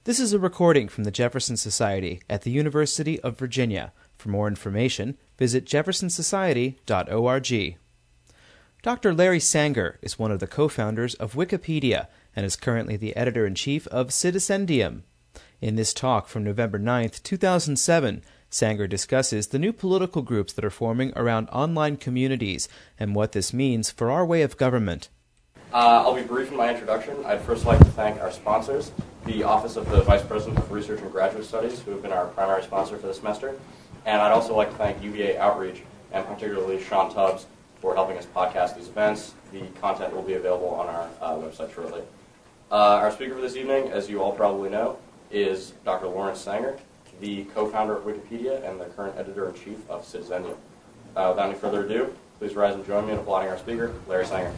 This is a recording from the Jefferson Society at the University of Virginia. For more information, visit jeffersonsociety.org. Dr. Larry Sanger is one of the co-founders of Wikipedia and is currently the editor-in-chief of Citizendium. In this talk from November 9th, 2007, Sanger discusses the new political groups that are forming around online communities and what this means for our way of government. I'll be brief in my introduction. I'd first like to thank our sponsors, the Office of the Vice President of Research and Graduate Studies, who have been our primary sponsor for the semester. And I'd also like to thank UVA Outreach, and particularly Sean Tubbs, for helping us podcast these events. The content will be available on our website shortly. Our speaker for this evening, as you all probably know, is Dr. Lawrence Sanger, the co-founder of Wikipedia and the current editor-in-chief of Citizendium. Without any further ado, please rise and join me in applauding our speaker, Larry Sanger.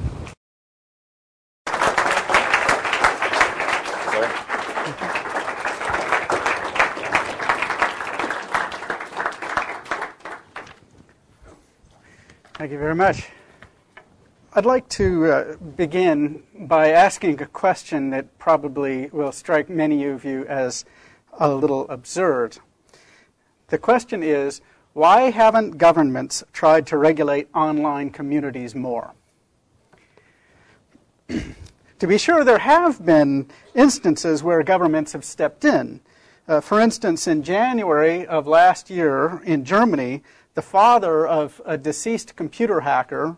Thank you very much. I'd like to begin by asking a question that probably will strike many of you as a little absurd. The question is, why haven't governments tried to regulate online communities more? To be sure, there have been instances where governments have stepped in. For instance, in January of last year in Germany, the father of a deceased computer hacker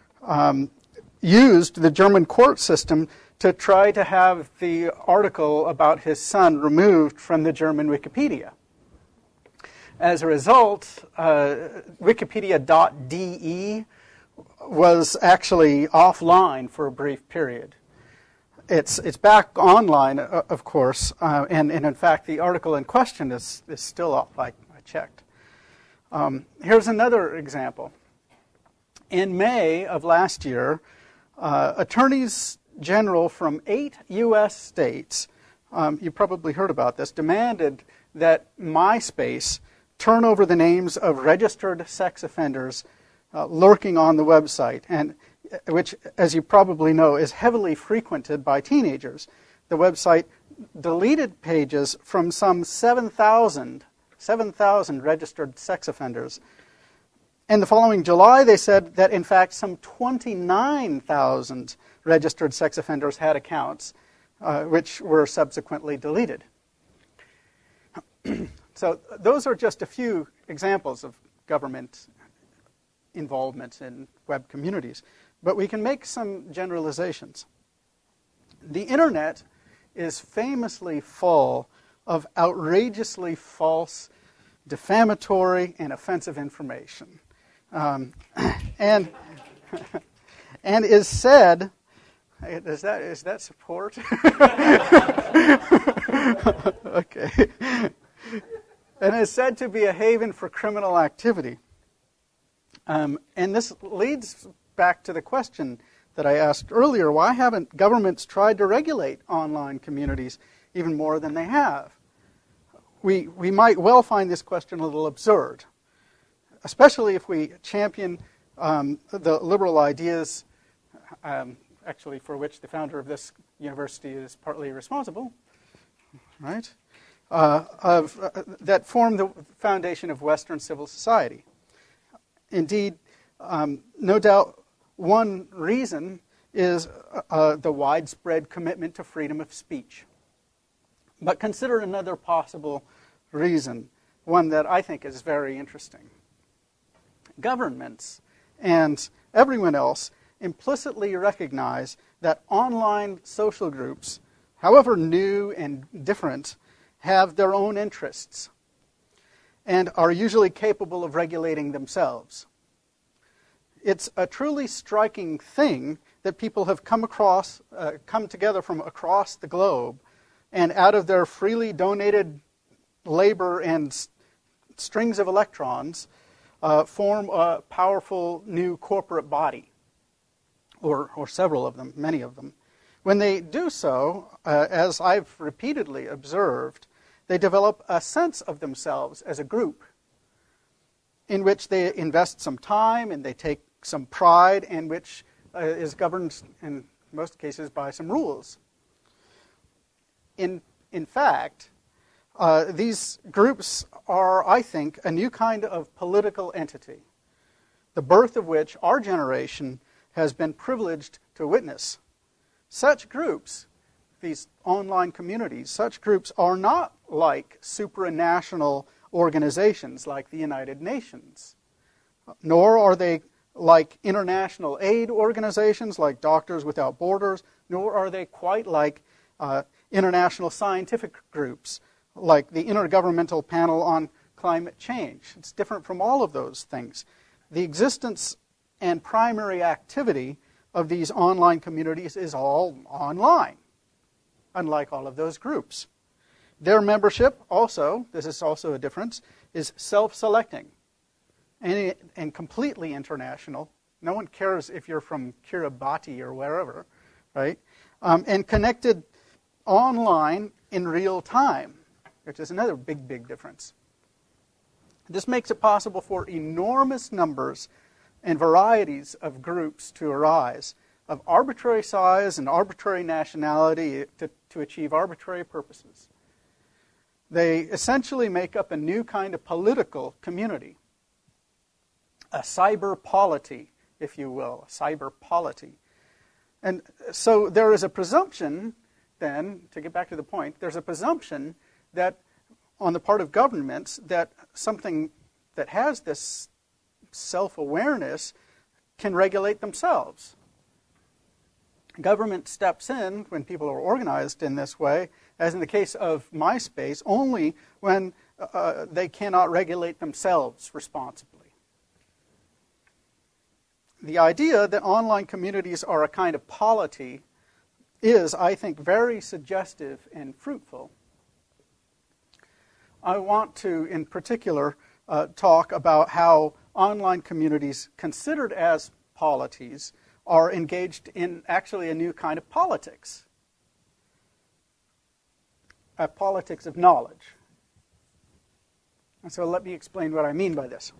used the German court system to try to have the article about his son removed from the German Wikipedia. As a result, Wikipedia.de was actually offline for a brief period. It's back online, of course, and in fact, the article in question is still up. I checked. Here's another example. In May of last year, attorneys general from 8 U.S. states, you probably heard about this, demanded that MySpace turn over the names of registered sex offenders lurking on the website, and which, as you probably know, is heavily frequented by teenagers. The website deleted pages from some 7,000 registered sex offenders. And the following July, they said that, in fact, some 29,000 registered sex offenders had accounts, which were subsequently deleted. So those are just a few examples of government involvement in web communities. But we can make some generalizations. The Internet is famously full of outrageously false, defamatory, and offensive information. And is said, is that support? Okay. And is said to be a haven for criminal activity. And this leads back to the question that I asked earlier, why haven't governments tried to regulate online communities even more than they have? We might well find this question a little absurd, especially if we champion the liberal ideas, actually for which the founder of this university is partly responsible, right? That form the foundation of Western civil society. Indeed, no doubt one reason is the widespread commitment to freedom of speech. But consider another possible reason, one that I think is very interesting. Governments and everyone else implicitly recognize that online social groups, however new and different, have their own interests and are usually capable of regulating themselves. It's a truly striking thing that people have come together from across the globe, and out of their freely donated labor and strings of electrons, form a powerful new corporate body, or several of them, many of them. When they do so, as I've repeatedly observed, they develop a sense of themselves as a group in which they invest some time and they take some pride, and which is governed in most cases by some rules. In in fact, these groups are, I think, a new kind of political entity, the birth of which our generation has been privileged to witness. Such groups, these online communities, such groups are not like supranational organizations like the United Nations, nor are they like international aid organizations like Doctors Without Borders, nor are they quite like international scientific groups like the Intergovernmental Panel on Climate Change. It's different from all of those things. The existence and primary activity of these online communities is all online, unlike all of those groups. Their membership also, this is also a difference, is self-selecting and completely international. No one cares if you're from Kiribati or wherever, right? And connected online in real time, which is another big, big difference. This makes it possible for enormous numbers and varieties of groups to arise, of arbitrary size and arbitrary nationality to achieve arbitrary purposes. They essentially make up a new kind of political community, a cyber polity, if you will, a cyber polity. And so there is a presumption, then, to get back to the point, there's a presumption that on the part of governments that something that has this self-awareness can regulate themselves. Government steps in when people are organized in this way, as in the case of MySpace, only when they cannot regulate themselves responsibly. The idea that online communities are a kind of polity is, I think, very suggestive and fruitful. I want to, in particular, talk about how online communities considered as polities are engaged in actually a new kind of politics, a politics of knowledge. And so let me explain what I mean by this.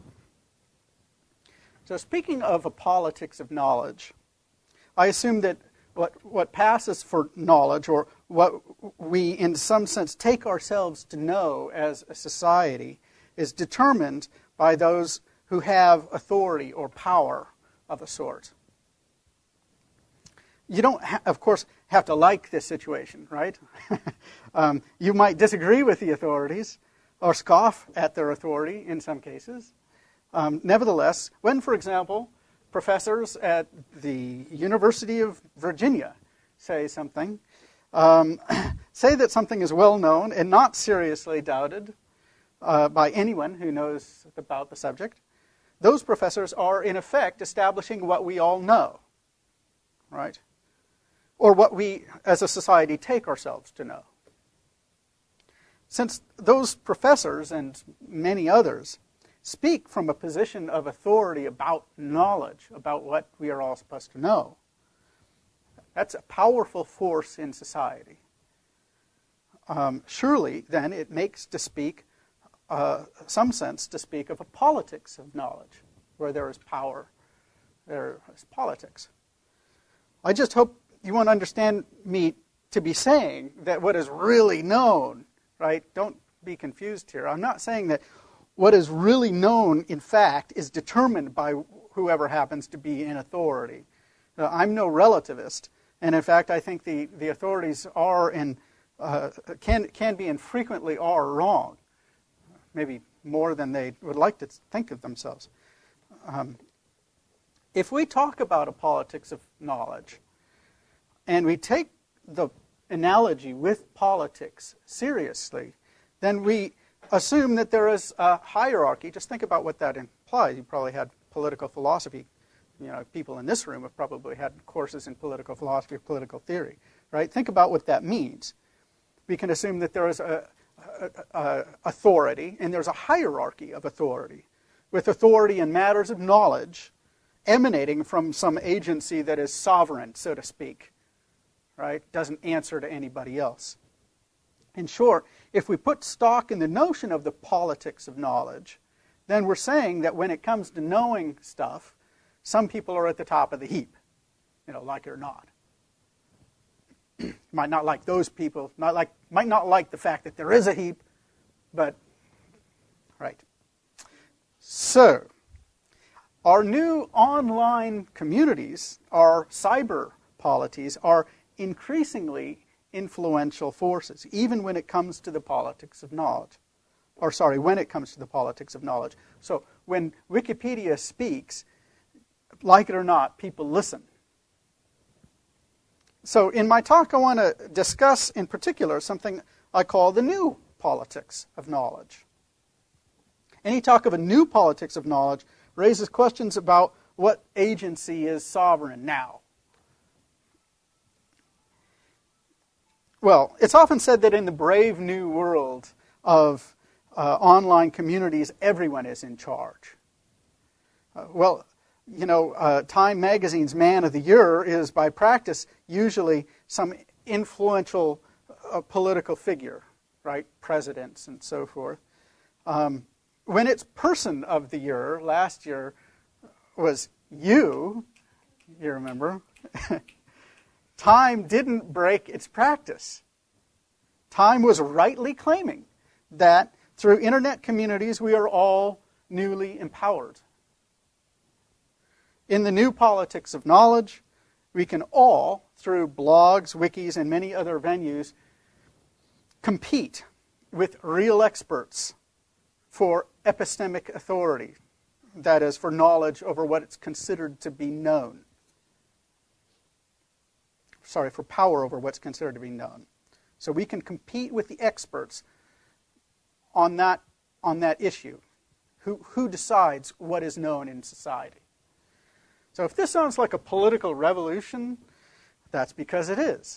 So speaking of a politics of knowledge, I assume that what passes for knowledge, or what we in some sense take ourselves to know as a society, is determined by those who have authority or power of a sort. You don't, of course, have to like this situation, right? You might disagree with the authorities or scoff at their authority in some cases. Nevertheless, when, for example, professors at the University of Virginia say something, say that something is well known and not seriously doubted by anyone who knows about the subject, those professors are, in effect, establishing what we all know, right? Or what we, as a society, take ourselves to know. Since those professors and many others speak from a position of authority about knowledge, about what we are all supposed to know, that's a powerful force in society. Surely, then, it makes to speak, some sense, to speak of a politics of knowledge. Where there is power, there is politics. I just hope you won't understand me to be saying that what is really known, right? Don't be confused here. I'm not saying that what is really known, in fact, is determined by whoever happens to be in authority. I'm no relativist, and in fact, I think the authorities are and can be and frequently are wrong, maybe more than they would like to think of themselves. If we talk about a politics of knowledge, and we take the analogy with politics seriously, then we assume that there is a hierarchy. Just think about what that implies. You probably had political philosophy. You know, people in this room have probably had courses in political philosophy or political theory, right? Think about what that means. We can assume that there is a authority, and there's a hierarchy of authority, with authority in matters of knowledge emanating from some agency that is sovereign, so to speak, right? Doesn't answer to anybody else. In short, if we put stock in the notion of the politics of knowledge, then we're saying that when it comes to knowing stuff, some people are at the top of the heap, like it or not. You might not like those people, might not like the fact that there is a heap, but, right. So, our new online communities, our cyber polities, are increasingly influential forces, even when it comes to the politics of knowledge. When it comes to the politics of knowledge. So, when Wikipedia speaks, like it or not, people listen. So in my talk, I want to discuss in particular something I call the new politics of knowledge. Any talk of a new politics of knowledge raises questions about what agency is sovereign now. Well, it's often said that in the brave new world of online communities, everyone is in charge. Time Magazine's Man of the Year is, by practice, usually some influential political figure, right? Presidents and so forth. When it's Person of the Year, last year was you remember, Time didn't break its practice. Time was rightly claiming that through internet communities we are all newly empowered. In the new politics of knowledge, we can all, through blogs, wikis, and many other venues, compete with real experts for epistemic authority, that is, for knowledge over what is considered to be known. For power over what's considered to be known. So we can compete with the experts on that issue. Who decides what is known in society? So if this sounds like a political revolution, that's because it is.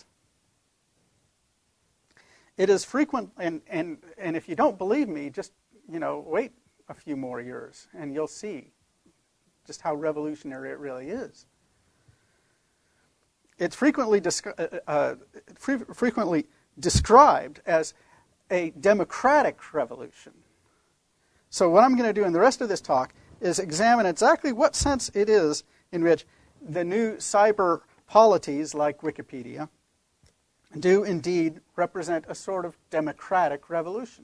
It is frequent, and if you don't believe me, just wait a few more years, and you'll see just how revolutionary it really is. It's frequently described as a democratic revolution. So what I'm going to do in the rest of this talk is examine exactly what sense it is in which the new cyber polities, like Wikipedia, do indeed represent a sort of democratic revolution.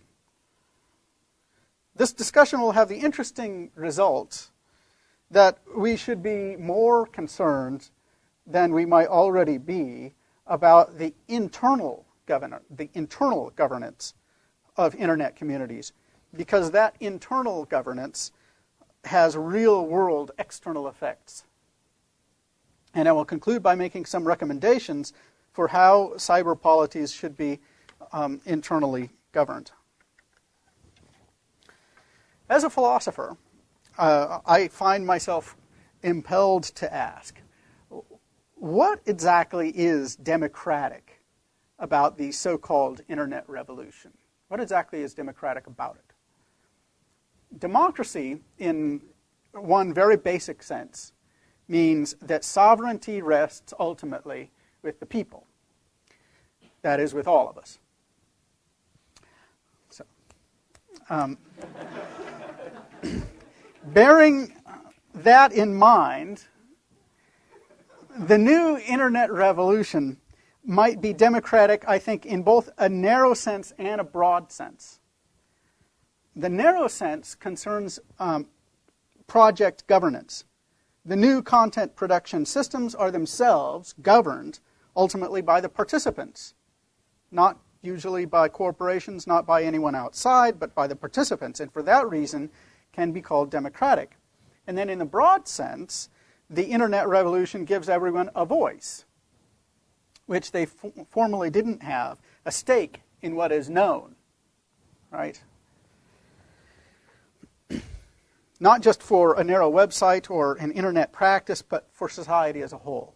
This discussion will have the interesting result that we should be more concerned than we might already be about the internal governance of internet communities, because that internal governance has real-world external effects. And I will conclude by making some recommendations for how cyber polities should be internally governed. As a philosopher, I find myself impelled to ask, what exactly is democratic about the so-called internet revolution? What exactly is democratic about it? Democracy, in one very basic sense, means that sovereignty rests ultimately with the people. That is, with all of us. So, bearing that in mind, the new internet revolution might be democratic, I think, in both a narrow sense and a broad sense. The narrow sense concerns project governance. The new content production systems are themselves governed ultimately by the participants, not usually by corporations, not by anyone outside, but by the participants, and for that reason can be called democratic. And then in the broad sense, the internet revolution gives everyone a voice, which they formerly didn't have, a stake in what is known, right? Not just for a narrow website or an internet practice, but for society as a whole.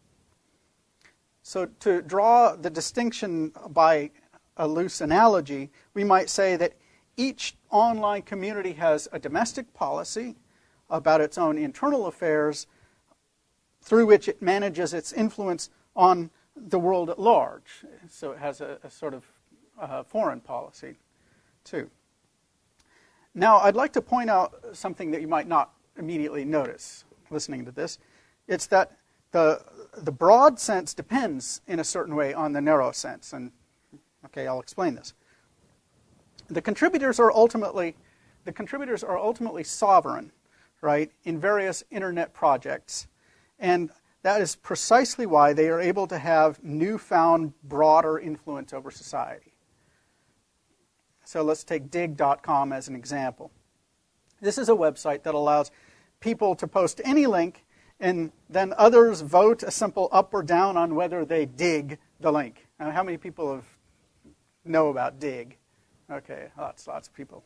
So to draw the distinction by a loose analogy, we might say that each online community has a domestic policy about its own internal affairs through which it manages its influence on the world at large. So it has a sort of foreign policy, too. Now, I'd like to point out something that you might not immediately notice listening to this. It's that the broad sense depends in a certain way on the narrow sense. And okay, I'll explain this. The contributors are ultimately sovereign, right, in various internet projects. And that is precisely why they are able to have newfound broader influence over society. So let's take dig.com as an example. This is a website that allows people to post any link, and then others vote a simple up or down on whether they dig the link. Now, how many people know about dig? Okay, lots of people.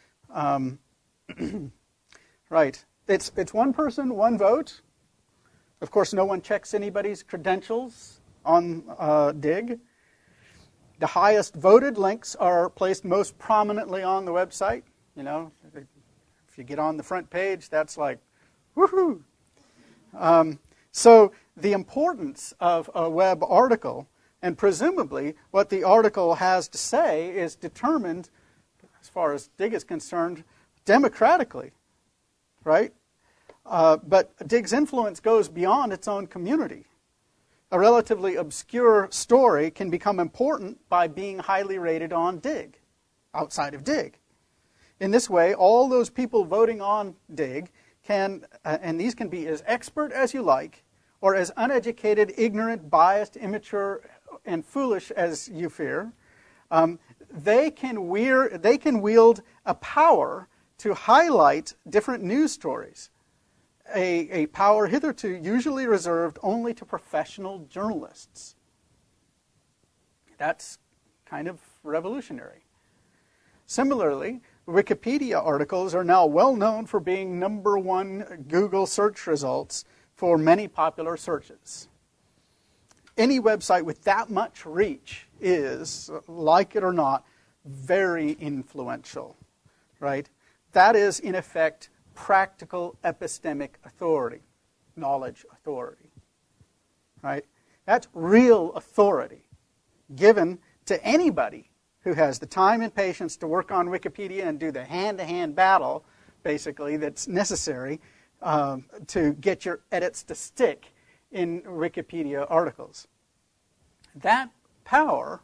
Right. It's one person, one vote. Of course, no one checks anybody's credentials on dig. The highest voted links are placed most prominently on the website. You know, if you get on the front page, that's like, woohoo! So the importance of a web article, and presumably what the article has to say, is determined, as far as dig is concerned, democratically, right? But dig's influence goes beyond its own community. A relatively obscure story can become important by being highly rated on dig, outside of dig. In this way, all those people voting on dig can, and these can be as expert as you like, or as uneducated, ignorant, biased, immature, and foolish as you fear, they can wield a power to highlight different news stories. A power hitherto usually reserved only to professional journalists. That's kind of revolutionary. Similarly, Wikipedia articles are now well known for being #1 Google search results for many popular searches. Any website with that much reach is, like it or not, very influential, right? That is, in effect, practical epistemic authority, knowledge authority, right? That's real authority given to anybody who has the time and patience to work on Wikipedia and do the hand-to-hand battle, basically, that's necessary to get your edits to stick in Wikipedia articles. That power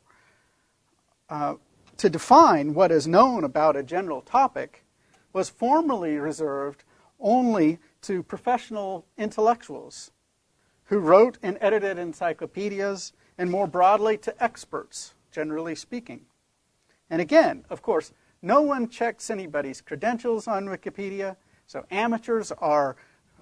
to define what is known about a general topic was formerly reserved only to professional intellectuals who wrote and edited encyclopedias, and more broadly to experts, generally speaking. And again, of course, no one checks anybody's credentials on Wikipedia, so amateurs are,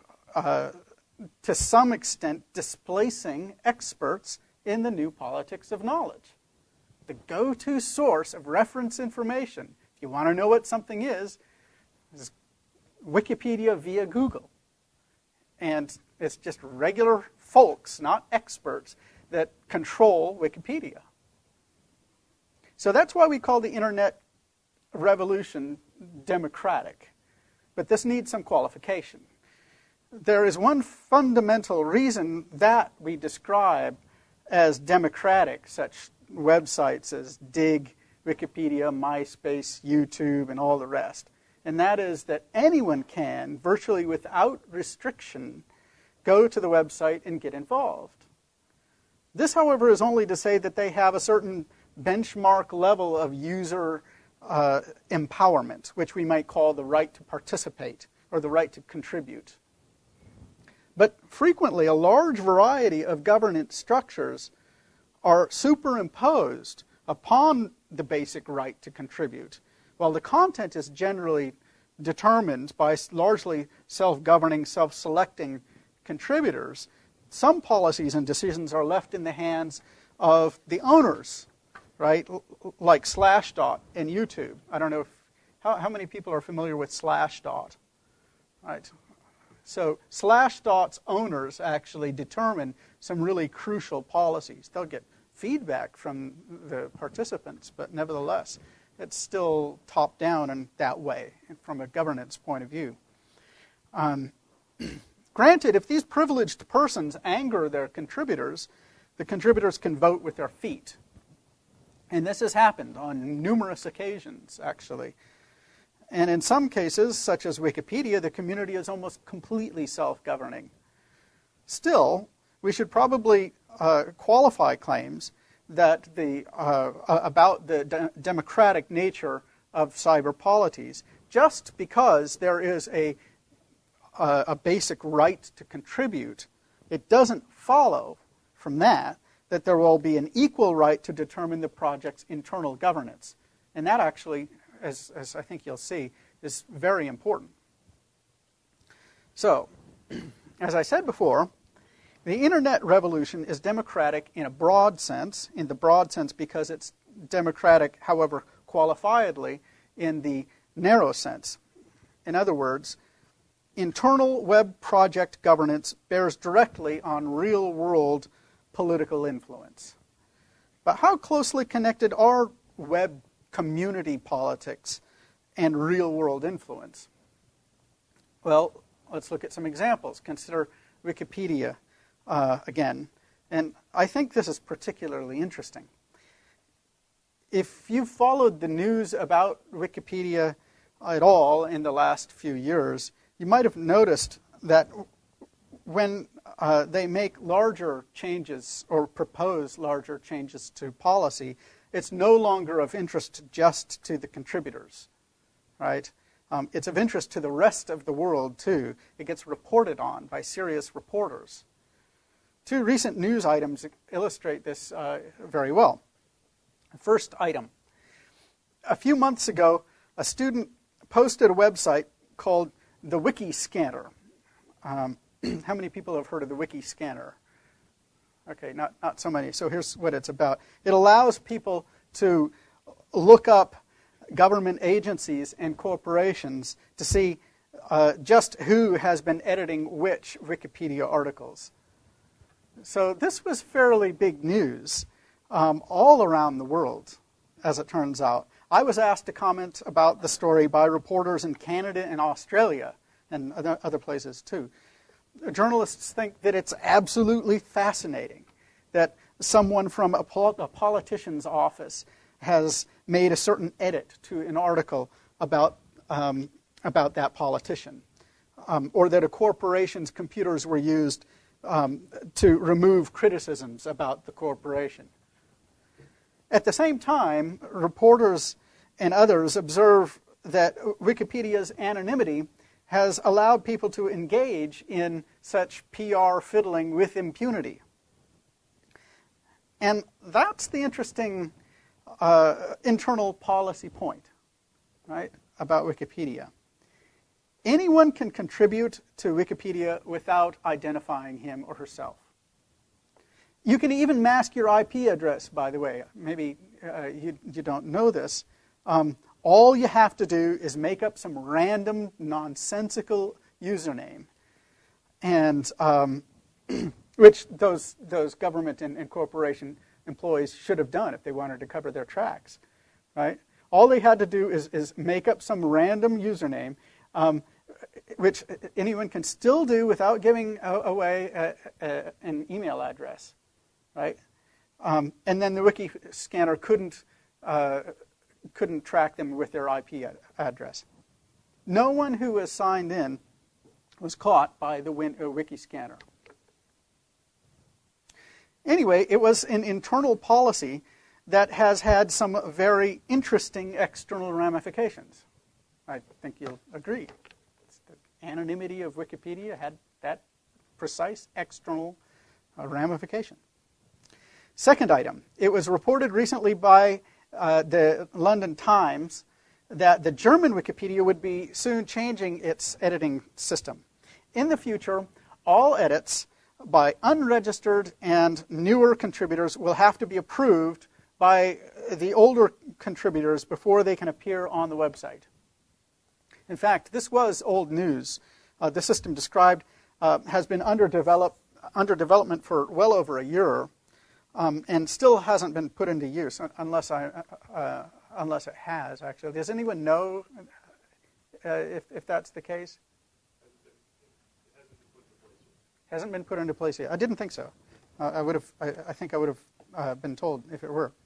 to some extent, displacing experts in the new politics of knowledge. The go-to source of reference information, if you want to know what something is Wikipedia via Google. And it's just regular folks, not experts, that control Wikipedia. So that's why we call the internet revolution democratic. But this needs some qualification. There is one fundamental reason that we describe as democratic such websites as Dig, Wikipedia, MySpace, YouTube, and all the rest. And that is that anyone can, virtually without restriction, go to the website and get involved. This, however, is only to say that they have a certain benchmark level of user empowerment, which we might call the right to participate or the right to contribute. But frequently, a large variety of governance structures are superimposed upon the basic right to contribute, while the content is generally determined by largely self-governing, self-selecting contributors. Some policies and decisions are left in the hands of the owners, right? Like Slashdot and YouTube. I don't know how many people are familiar with Slashdot, right? So Slashdot's owners actually determine some really crucial policies. They'll get feedback from the participants, but nevertheless, it's still top-down in that way from a governance point of view. Granted, if these privileged persons anger their contributors, the contributors can vote with their feet. And this has happened on numerous occasions, actually. And in some cases, such as Wikipedia, the community is almost completely self-governing. Still, we should probably qualify claims that about the democratic nature of cyber polities. Just because there is a basic right to contribute, it doesn't follow from that there will be an equal right to determine the project's internal governance. And that actually, as I think you'll see, is very important. So, as I said before, the Internet revolution is democratic in the broad sense because it's democratic, however, qualifiedly in the narrow sense. In other words, internal web project governance bears directly on real-world political influence. But how closely connected are web community politics and real-world influence? Well, let's look at some examples. Consider Wikipedia again. And I think this is particularly interesting. If you've followed the news about Wikipedia at all in the last few years, you might have noticed that when they make larger changes or propose larger changes to policy, it's no longer of interest just to the contributors, right? It's of interest to the rest of the world, too. It gets reported on by serious reporters. Two recent news items illustrate this very well. First item. A few months ago, a student posted a website called the Wikiscanner. How many people have heard of the Wikiscanner? Okay, not so many. So here's what it's about. It allows people to look up government agencies and corporations to see just who has been editing which Wikipedia articles. So this was fairly big news all around the world, as it turns out. I was asked to comment about the story by reporters in Canada and Australia and other places too. Journalists think that it's absolutely fascinating that someone from a politician's office has made a certain edit to an article about that politician, or that a corporation's computers were used to remove criticisms about the corporation. At the same time, reporters and others observe that Wikipedia's anonymity has allowed people to engage in such PR fiddling with impunity. And that's the interesting internal policy point, right, about Wikipedia. Anyone can contribute to Wikipedia without identifying him or herself. You can even mask your IP address, by the way. Maybe you don't know this. All you have to do is make up some random, nonsensical username, and which those government and corporation employees should have done if they wanted to cover their tracks, right? All they had to do is make up some random username, which anyone can still do without giving away an email address, right? And then the Wikiscanner couldn't track them with their IP address. No one who was signed in was caught by the Wikiscanner. Anyway, it was an internal policy that has had some very interesting external ramifications. I think you'll agree. The anonymity of Wikipedia had that precise external ramification. Second item, it was reported recently by the London Times that the German Wikipedia would be soon changing its editing system. In the future, all edits by unregistered and newer contributors will have to be approved by the older contributors before they can appear on the website. In fact, this was old news. The system described has been under development for well over a year, and still hasn't been put into use unless it has, actually. Does anyone know if that's the case? Hasn't been put into place yet. I didn't think so. I think I would have been told if it were.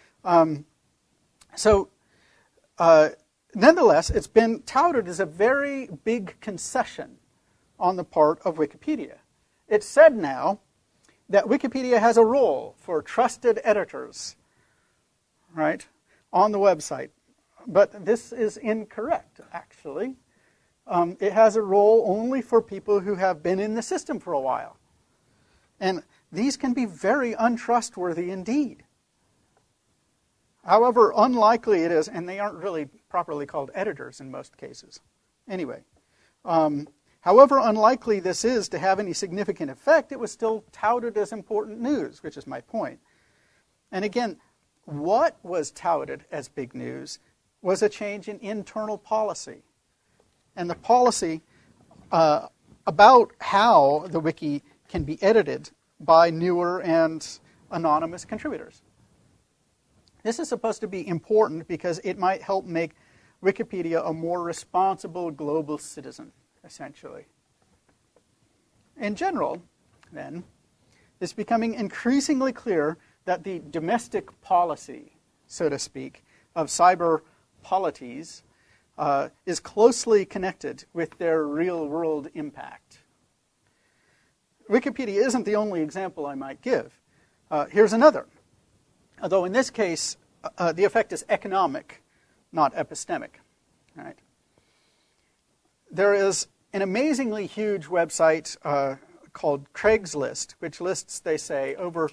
Nonetheless, it's been touted as a very big concession on the part of Wikipedia. It's said now that Wikipedia has a role for trusted editors, right, on the website. But this is incorrect, actually. It has a role only for people who have been in the system for a while. And these can be very untrustworthy indeed. However unlikely it is, and they aren't really properly called editors in most cases. Anyway, however unlikely this is to have any significant effect, it was still touted as important news, which is my point. And again, what was touted as big news was a change in internal policy. And the policy about how the wiki can be edited by newer and anonymous contributors. This is supposed to be important because it might help make Wikipedia a more responsible global citizen, essentially. In general, then, it's becoming increasingly clear that the domestic policy, so to speak, of cyber polities is closely connected with their real-world impact. Wikipedia isn't the only example I might give. Here's another. Although in this case, the effect is economic, not epistemic. Right? There is an amazingly huge website called Craigslist, which lists, they say, over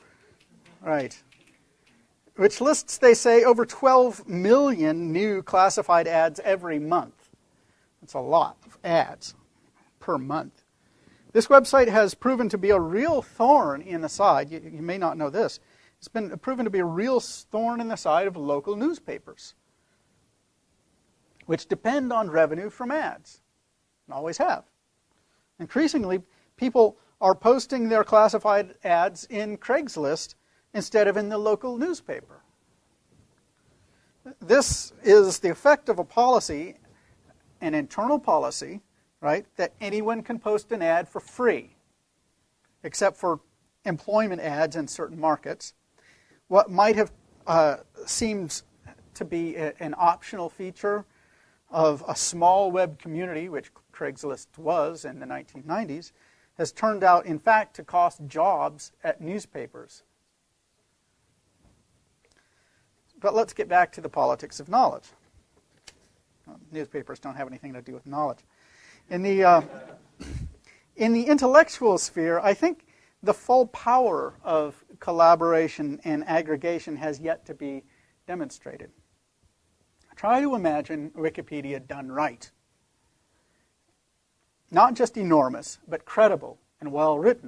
12 million new classified ads every month. That's a lot of ads per month. This website has proven to be a real thorn in the side. You may not know this. It's been proven to be a real thorn in the side of local newspapers, which depend on revenue from ads, and always have. Increasingly, people are posting their classified ads in Craigslist instead of in the local newspaper. This is the effect of a policy, an internal policy, right, that anyone can post an ad for free, except for employment ads in certain markets. What might have seemed to be an optional feature of a small web community, which Craigslist was in the 1990s, has turned out, in fact, to cost jobs at newspapers. But let's get back to the politics of knowledge. Newspapers don't have anything to do with knowledge. In the intellectual sphere, I think the full power of collaboration and aggregation has yet to be demonstrated. Try to imagine Wikipedia done right. Not just enormous, but credible and well written.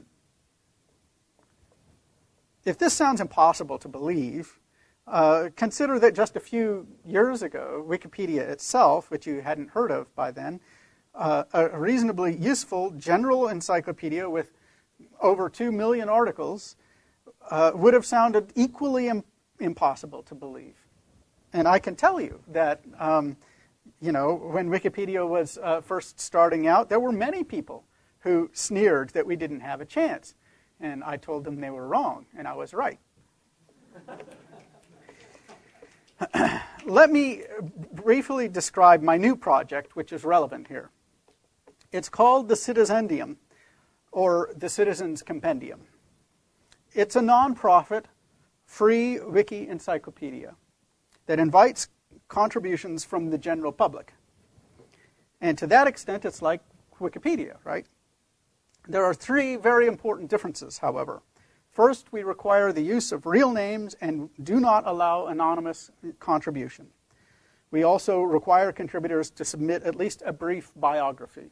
If this sounds impossible to believe, consider that just a few years ago, Wikipedia itself, which you hadn't heard of by then, a reasonably useful general encyclopedia with over 2 million articles, would have sounded equally impossible to believe. And I can tell you that, when Wikipedia was first starting out, there were many people who sneered that we didn't have a chance. And I told them they were wrong, and I was right. Let me briefly describe my new project, which is relevant here. It's called the Citizendium, or the Citizens Compendium. It's a nonprofit, free wiki encyclopedia that invites contributions from the general public. And to that extent, it's like Wikipedia, right? There are 3 very important differences, however. First, we require the use of real names and do not allow anonymous contribution. We also require contributors to submit at least a brief biography.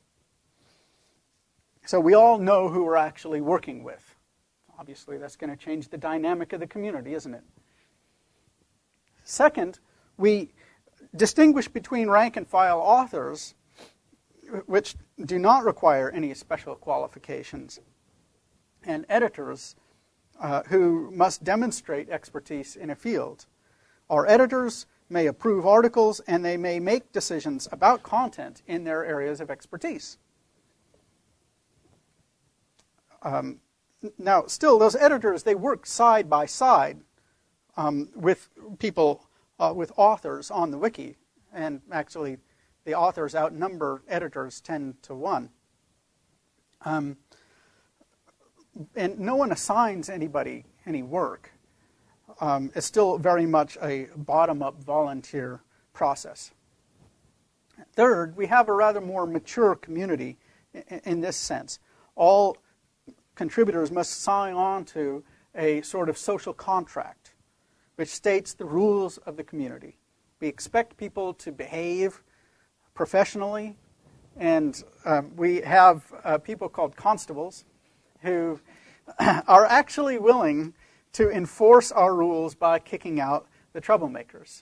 So we all know who we're actually working with. Obviously, that's going to change the dynamic of the community, isn't it? Second, we distinguish between rank-and-file authors, which do not require any special qualifications, and editors who must demonstrate expertise in a field. Our editors may approve articles, and they may make decisions about content in their areas of expertise. Now, still, those editors, they work side by side with people, with authors on the wiki. And actually, the authors outnumber editors 10 to 1. and no one assigns anybody any work. It's still very much a bottom-up volunteer process. Third, we have a rather more mature community in this sense. All contributors must sign on to a sort of social contract which states the rules of the community. We expect people to behave professionally, and we have people called constables who are actually willing to enforce our rules by kicking out the troublemakers.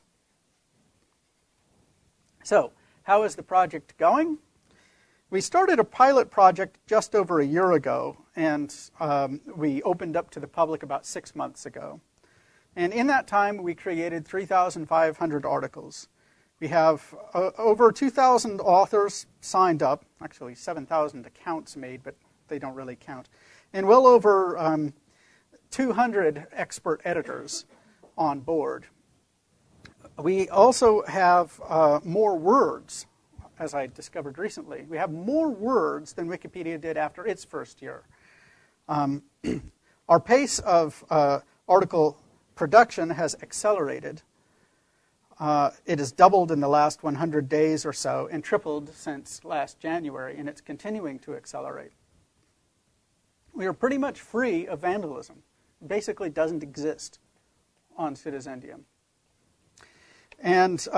So, how is the project going? We started a pilot project just over a year ago, and we opened up to the public about 6 months ago. And in that time, we created 3,500 articles. We have over 2,000 authors signed up, actually 7,000 accounts made, but they don't really count, and well over 200 expert editors on board. We also have more words, as I discovered recently. We have more words than Wikipedia did after its first year. Our pace of article production has accelerated. It has doubled in the last 100 days or so and tripled since last January, and it's continuing to accelerate. We are pretty much free of vandalism. It basically doesn't exist on Citizendium. And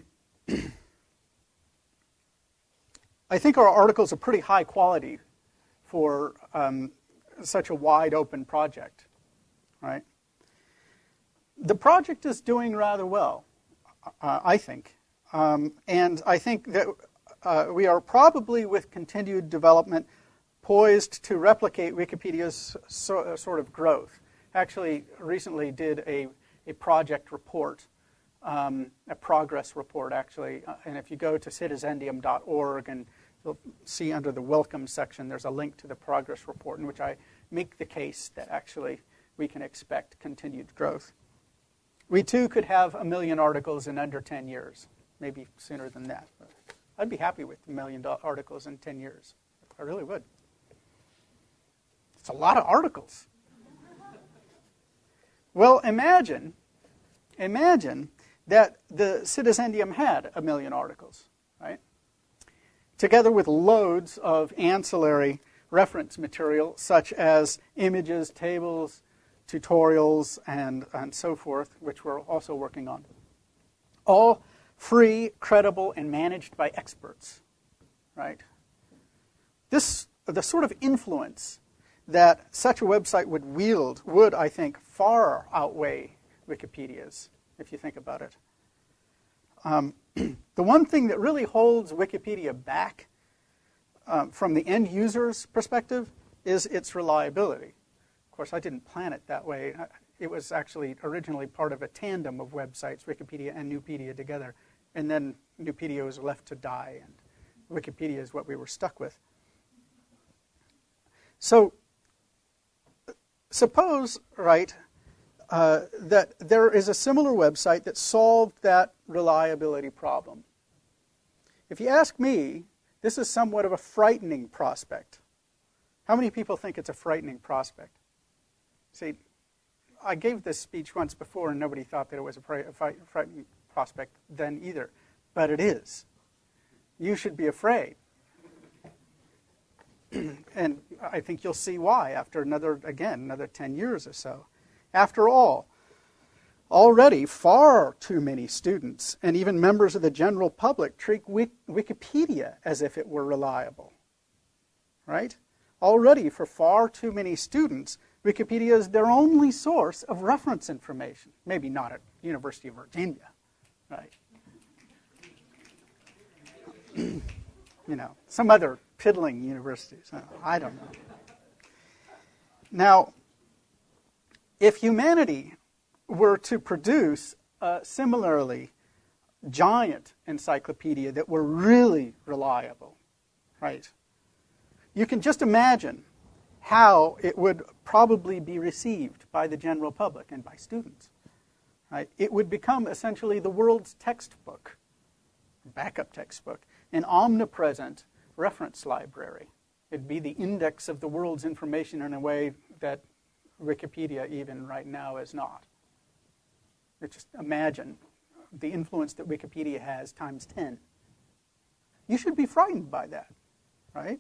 I think our articles are pretty high quality for such a wide open project, right? The project is doing rather well, I think. And I think that we are probably, with continued development, poised to replicate Wikipedia's sort of growth. Actually, recently did a project report, a progress report, actually. And if you go to citizendium.org and you'll see under the Welcome section, there's a link to the progress report in which I make the case that actually we can expect continued growth. We, too, could have 1 million articles in under 10 years, maybe sooner than that. But I'd be happy with 1 million articles in 10 years. I really would. It's a lot of articles. Well, imagine that the Citizendium had 1 million articles, right? Together with loads of ancillary reference material, such as images, tables, tutorials, and so forth, which we're also working on. All free, credible, and managed by experts, right? The sort of influence that such a website would wield would, I think, far outweigh Wikipedia's, if you think about it. The one thing that really holds Wikipedia back from the end user's perspective is its reliability. Of course, I didn't plan it that way. It was actually originally part of a tandem of websites, Wikipedia and Nupedia together, and then Nupedia was left to die, and Wikipedia is what we were stuck with. So, suppose, right, that there is a similar website that solved that reliability problem. If you ask me, this is somewhat of a frightening prospect. How many people think it's a frightening prospect? See, I gave this speech once before and nobody thought that it was a frightening prospect then either. But it is. You should be afraid. And I think you'll see why after another 10 years or so. After all, already far too many students and even members of the general public treat Wikipedia as if it were reliable. Right? Already for far too many students, Wikipedia is their only source of reference information. Maybe not at University of Virginia, right? Some other piddling universities. I don't know. Now, if humanity were to produce a similarly giant encyclopedia that were really reliable, right? You can just imagine how it would probably be received by the general public and by students. Right? It would become essentially the world's textbook, backup textbook, an omnipresent reference library. It'd be the index of the world's information in a way that Wikipedia even right now is not. Just imagine the influence that Wikipedia has times 10. You should be frightened by that, right?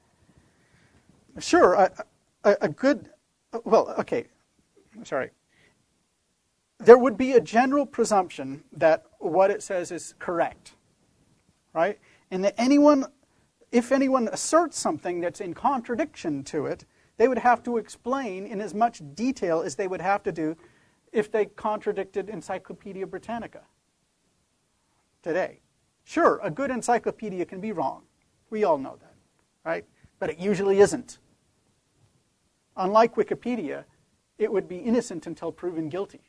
Sure, a good, well, okay, sorry. There would be a general presumption that what it says is correct, right? And that if anyone asserts something that's in contradiction to it, they would have to explain in as much detail as they would have to do if they contradicted Encyclopedia Britannica today. Sure, a good encyclopedia can be wrong. We all know that, right? But it usually isn't. Unlike Wikipedia, it would be innocent until proven guilty.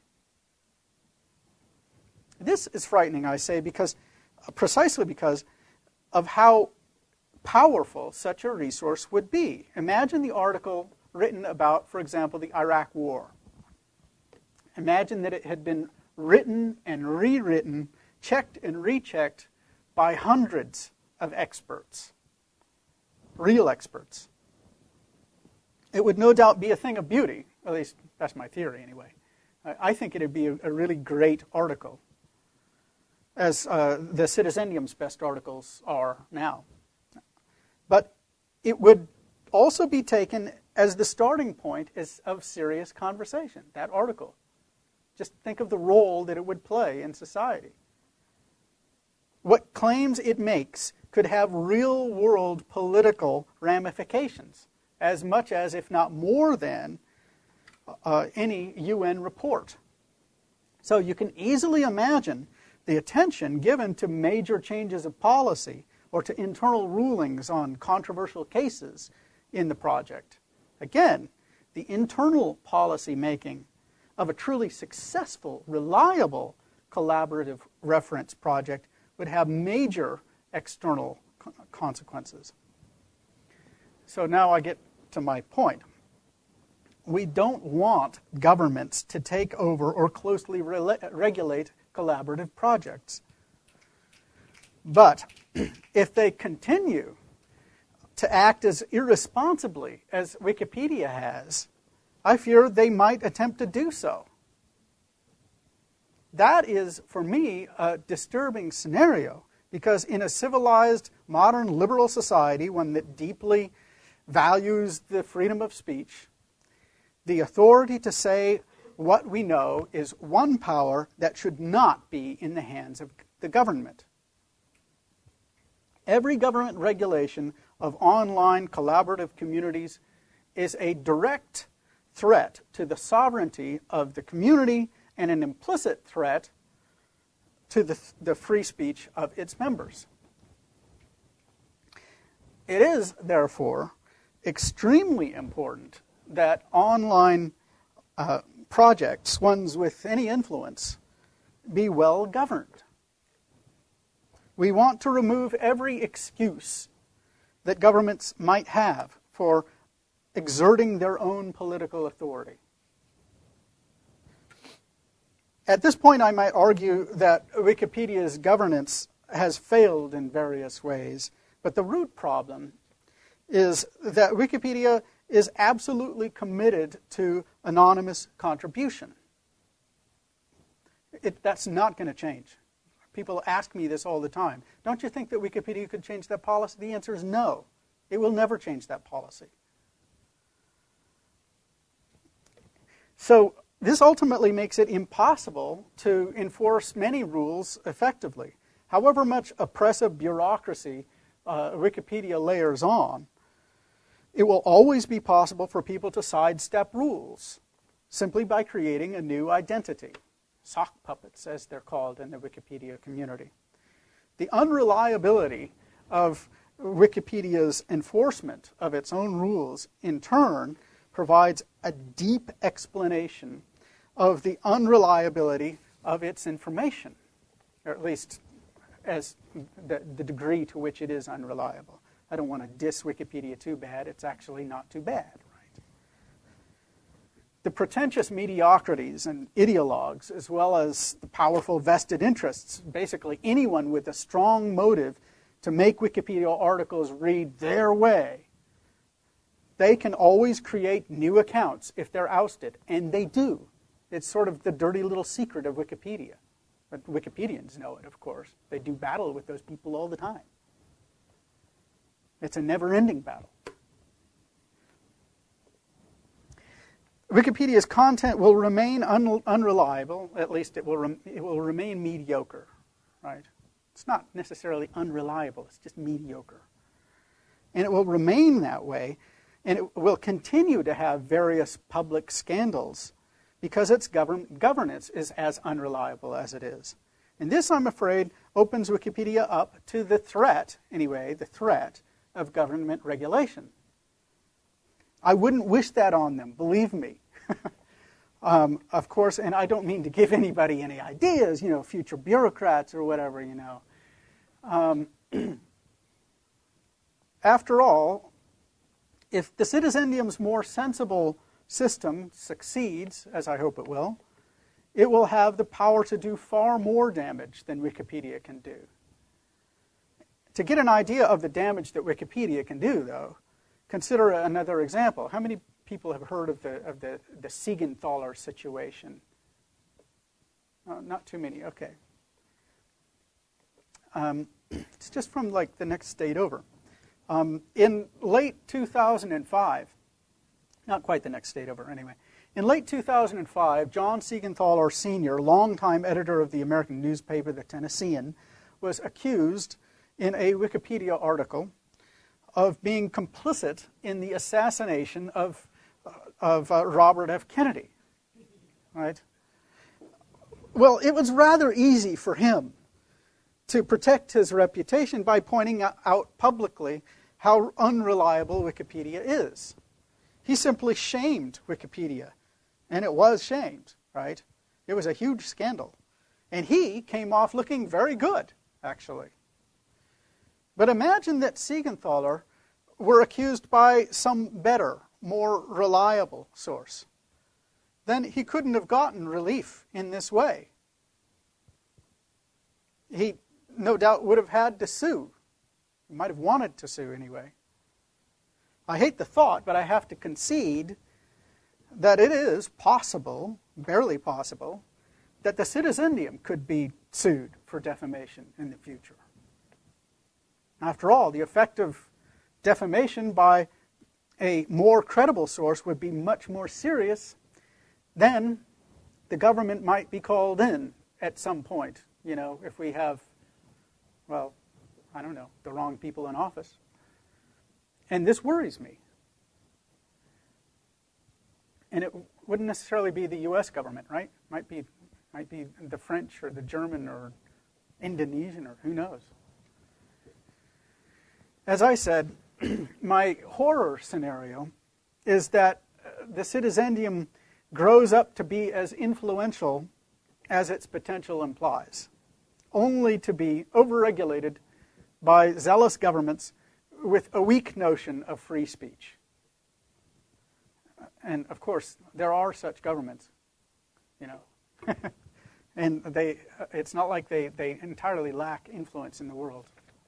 This is frightening, I say, precisely because of how powerful such a resource would be. Imagine the article written about, for example, the Iraq War. Imagine that it had been written and rewritten, checked and rechecked by hundreds of experts, real experts. It would no doubt be a thing of beauty. At least that's my theory anyway. I think it would be a really great article, as the Citizendium's best articles are now. But it would also be taken as the starting point of serious conversation, that article. Just think of the role that it would play in society. What claims it makes could have real-world political ramifications, as much as, if not more than, any UN report. So you can easily imagine the attention given to major changes of policy or to internal rulings on controversial cases in the project. Again, the internal policy making of a truly successful, reliable, collaborative reference project would have major external consequences. So now I get to my point. We don't want governments to take over or closely regulate collaborative projects. But if they continue to act as irresponsibly as Wikipedia has, I fear they might attempt to do so. That is, for me, a disturbing scenario, because in a civilized, modern, liberal society, one that deeply values the freedom of speech, the authority to say what we know is one power that should not be in the hands of the government. Every government regulation of online collaborative communities is a direct threat to the sovereignty of the community and an implicit threat to the free speech of its members. It is, therefore, extremely important that online projects, ones with any influence, be well governed. We want to remove every excuse that governments might have for exerting their own political authority. At this point, I might argue that Wikipedia's governance has failed in various ways, but the root problem is that Wikipedia is absolutely committed to anonymous contribution. That's not going to change. People ask me this all the time. Don't you think that Wikipedia could change that policy? The answer is no. It will never change that policy. So this ultimately makes it impossible to enforce many rules effectively. However much oppressive bureaucracy Wikipedia layers on, it will always be possible for people to sidestep rules simply by creating a new identity. Sock puppets, as they're called in the Wikipedia community. The unreliability of Wikipedia's enforcement of its own rules, in turn, provides a deep explanation of the unreliability of its information, or at least as the degree to which it is unreliable. I don't want to diss Wikipedia too bad. It's actually not too bad, right? The pretentious mediocrities and ideologues, as well as the powerful vested interests, basically anyone with a strong motive to make Wikipedia articles read their way, they can always create new accounts if they're ousted, and they do. It's sort of the dirty little secret of Wikipedia. But Wikipedians know it, of course. They do battle with those people all the time. It's a never-ending battle. Wikipedia's content will remain unreliable. At least it will remain mediocre, right? It's not necessarily unreliable. It's just mediocre. And it will remain that way, and it will continue to have various public scandals because its governance is as unreliable as it is. And this, I'm afraid, opens Wikipedia up to the threat, anyway, the threat of government regulation. I wouldn't wish that on them, believe me. Of course, and I don't mean to give anybody any ideas, future bureaucrats or whatever, After all, if the Citizendium's more sensible system succeeds, as I hope it will have the power to do far more damage than Wikipedia can do. To get an idea of the damage that Wikipedia can do, though, consider another example. How many people have heard of the Siegenthaler situation? Not too many. Okay. It's just from like the next state over. In late 2005, not quite the next state over anyway. In late 2005, John Siegenthaler Sr., longtime editor of the American newspaper, The Tennessean, was accused in a Wikipedia article of being complicit in the assassination of Robert F. Kennedy. Right? Well, it was rather easy for him to protect his reputation by pointing out publicly how unreliable Wikipedia is. He simply shamed Wikipedia, and it was shamed, right? It was a huge scandal. And he came off looking very good, actually. But imagine that Siegenthaler were accused by some better, more reliable source. Then he couldn't have gotten relief in this way. He no doubt would have had to sue. He might have wanted to sue anyway. I hate the thought, but I have to concede that it is possible, barely possible, that the Citizendium could be sued for defamation in the future. After all, the effect of defamation by a more credible source would be much more serious than the government might be called in at some point, if we have, well, I don't know, the wrong people in office. And this worries me. And it wouldn't necessarily be the U.S. government, right? Might be the French or the German or Indonesian or who knows. As I said, my horror scenario is that the Citizendium grows up to be as influential as its potential implies, only to be overregulated by zealous governments with a weak notion of free speech. And of course, there are such governments, and it's not like they entirely lack influence in the world.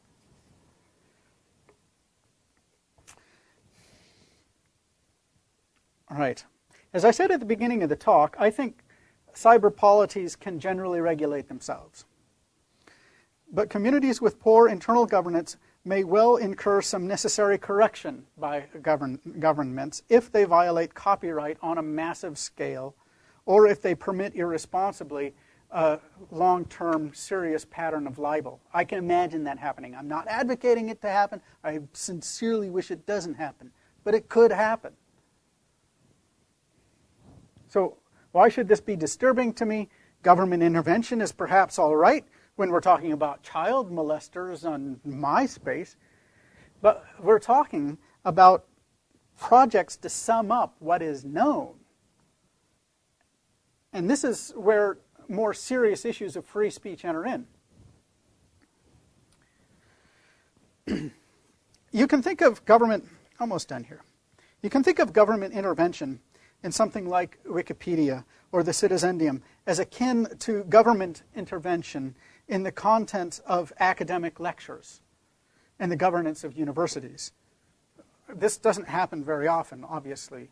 All right. As I said at the beginning of the talk, I think cyber polities can generally regulate themselves. But communities with poor internal governance may well incur some necessary correction by governments if they violate copyright on a massive scale, or if they permit irresponsibly a long-term serious pattern of libel. I can imagine that happening. I'm not advocating it to happen. I sincerely wish it doesn't happen. But it could happen. So why should this be disturbing to me? Government intervention is perhaps all right when we're talking about child molesters on MySpace. But we're talking about projects to sum up what is known. And this is where more serious issues of free speech enter in. You can think of government, almost done here. You can think of government intervention in something like Wikipedia or the Citizendium as akin to government intervention in the content of academic lectures and the governance of universities. this doesn't happen very often, obviously.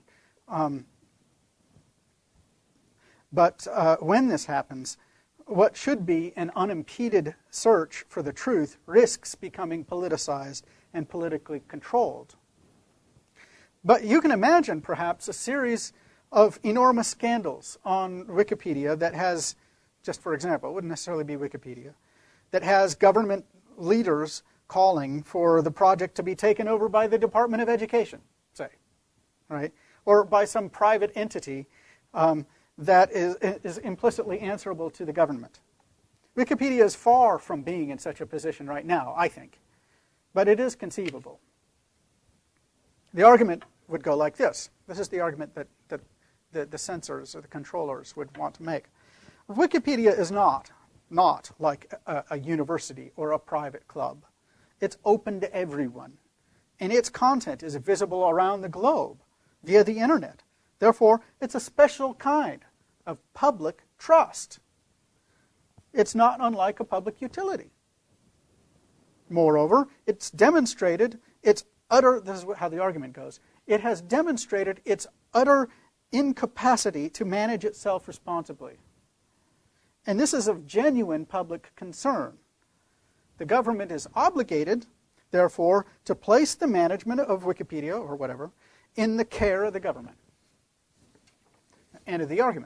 But when this happens, what should be an unimpeded search for the truth risks becoming politicized and politically controlled. But you can imagine, perhaps, a series of enormous scandals on Wikipedia that has, just for example, it wouldn't necessarily be Wikipedia, that has government leaders calling for the project to be taken over by the Department of Education, say, right? Or by some private entity that is implicitly answerable to the government. Wikipedia is far from being in such a position right now, I think. But it is conceivable. The argument would go like this. This is the argument that the censors or the controllers would want to make. Wikipedia is not like a university or a private club. It's open to everyone. And its content is visible around the globe via the internet. Therefore, it's a special kind of public trust. It's not unlike a public utility. Moreover, it's demonstrated its utter, this is how the argument goes, it has demonstrated its utter incapacity to manage itself responsibly. And this is of genuine public concern. The government is obligated, therefore, to place the management of Wikipedia, or whatever, in the care of the government. End of the argument.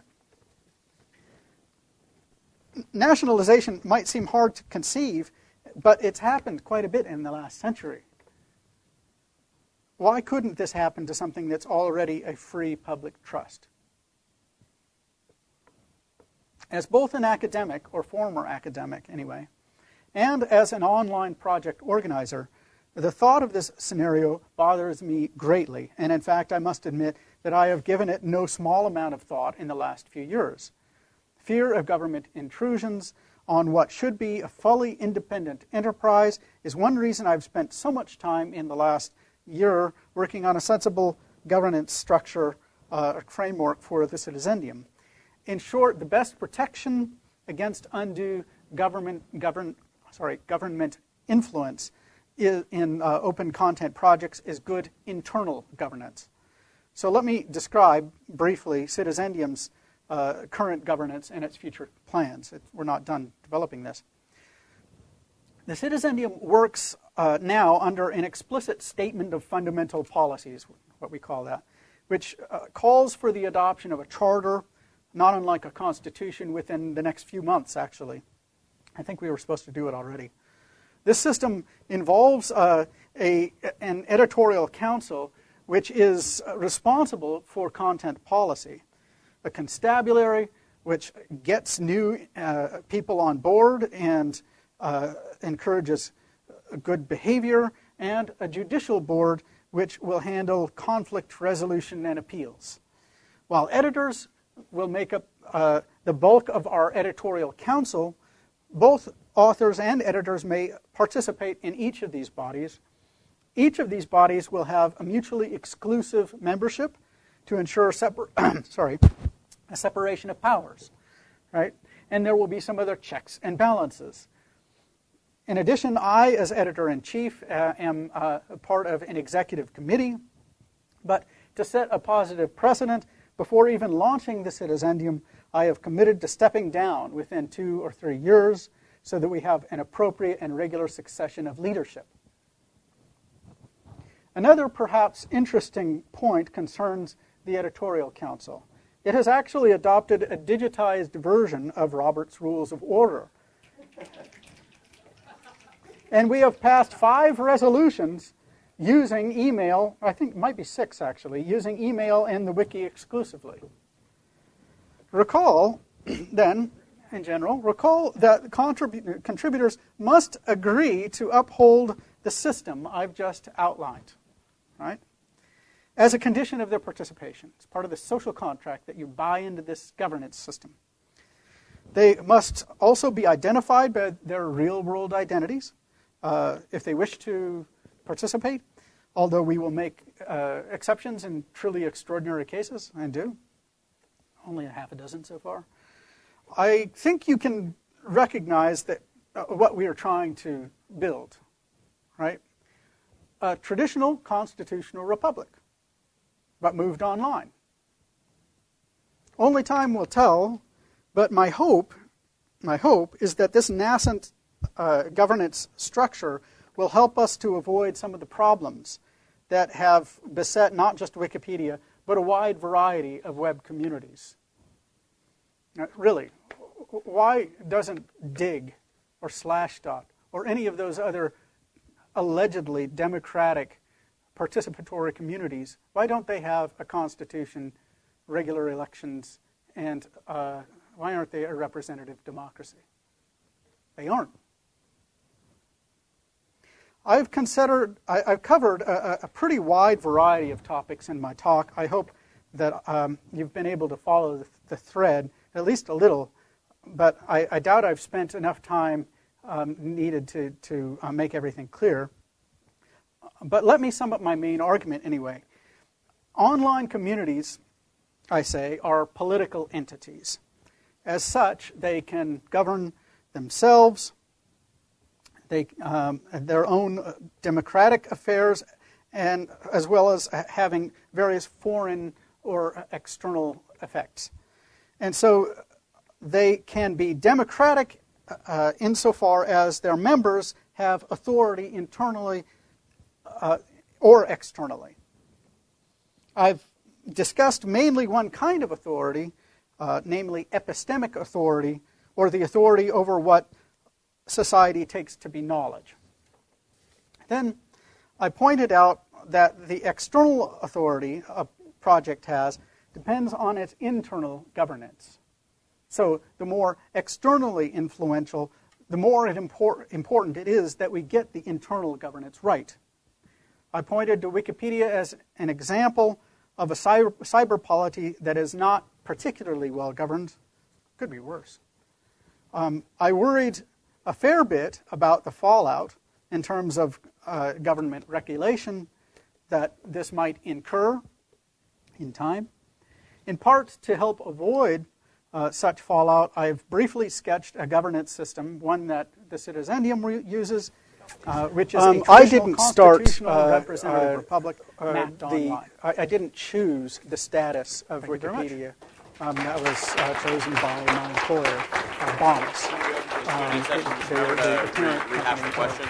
Nationalization might seem hard to conceive, but it's happened quite a bit in the last century. Why couldn't this happen to something that's already a free public trust? As both an academic, or former academic anyway, and as an online project organizer, the thought of this scenario bothers me greatly. And in fact, I must admit that I have given it no small amount of thought in the last few years. Fear of government intrusions on what should be a fully independent enterprise is one reason I've spent so much time in the last year working on a sensible governance structure, framework for the Citizendium. In short, the best protection against undue government influence in open content projects is good internal governance. So let me describe briefly Citizendium's current governance and its future plans. We're not done developing this. The Citizendium works now under an explicit statement of fundamental policies, what we call that, which calls for the adoption of a charter, not unlike a constitution, within the next few months, actually. I think we were supposed to do it already. This system involves an editorial council which is responsible for content policy, a constabulary which gets new people on board and encourages good behavior, and a judicial board which will handle conflict resolution and appeals. While editors will make up the bulk of our editorial council, both authors and editors may participate in each of these bodies. Each of these bodies will have a mutually exclusive membership to ensure a separation of powers, right? And there will be some other checks and balances. In addition, I, as editor-in-chief, am a part of an executive committee. But to set a positive precedent, before even launching the Citizendium, I have committed to stepping down within 2 or 3 years so that we have an appropriate and regular succession of leadership. Another perhaps interesting point concerns the editorial council. It has actually adopted a digitized version of Robert's Rules of Order. And we have passed 5 resolutions using email, I think it might be 6 actually, using email and the wiki exclusively. Recall, then, in general, recall that contributors must agree to uphold the system I've just outlined, right? As a condition of their participation. It's part of the social contract that you buy into this governance system. They must also be identified by their real-world identities if they wish to participate, although we will make exceptions in truly extraordinary cases, and do. Only a half a dozen so far. I think you can recognize that what we are trying to build, right? a traditional constitutional republic, but moved online. Only time will tell, but my hope is that this nascent governance structure will help us to avoid some of the problems that have beset not just Wikipedia, but a wide variety of web communities. Now, really, why doesn't Dig or Slashdot or any of those other allegedly democratic participatory communities, why don't they have a constitution, regular elections, and why aren't they a representative democracy? They aren't. I've covered a pretty wide variety of topics in my talk. I hope that you've been able to follow the thread, at least a little, but I doubt I've spent enough time needed to make everything clear. But let me sum up my main argument anyway. Online communities, I say, are political entities. As such, they can govern themselves, their own democratic affairs, and as well as having various foreign or external effects. And so they can be democratic insofar as their members have authority internally or externally. I've discussed mainly one kind of authority, namely epistemic authority, or the authority over what society takes to be knowledge. Then I pointed out that the external authority a project has depends on its internal governance. So the more externally influential, the more important it is that we get the internal governance right. I pointed to Wikipedia as an example of a cyber polity that is not particularly well governed. Could be worse. I worried a fair bit about the fallout in terms of government regulation that this might incur in time. In part, to help avoid such fallout, I've briefly sketched a governance system, one that the Citizendium uses, which is a traditional constitutional representative republic mapped online. I didn't choose the status of Wikipedia. That was chosen by my employer, Bombas. Rehash the question.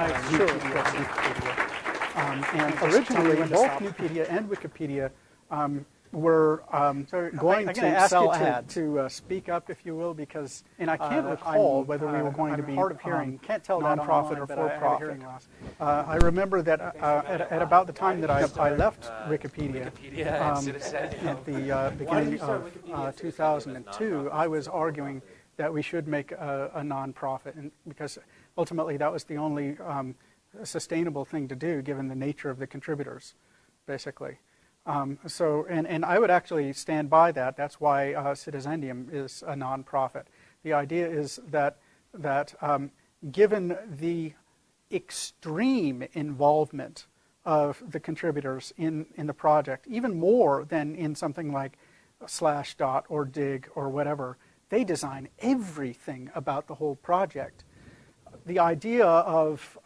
And originally, both Nupedia and Wikipedia were going to sell ads. To speak up, if you will, because and I can't recall whether we were going to be hard of hearing, can't tell non-profit or for-profit. I remember that at about the time that I left Wikipedia at the beginning of 2002, I was arguing that we should make a non-profit, and because ultimately that was the only sustainable thing to do, given the nature of the contributors, basically. And I would actually stand by that. That's why Citizendium is a nonprofit. The idea is that given the extreme involvement of the contributors in the project, even more than in something like Slashdot or Dig or whatever, they design everything about the whole project. The idea of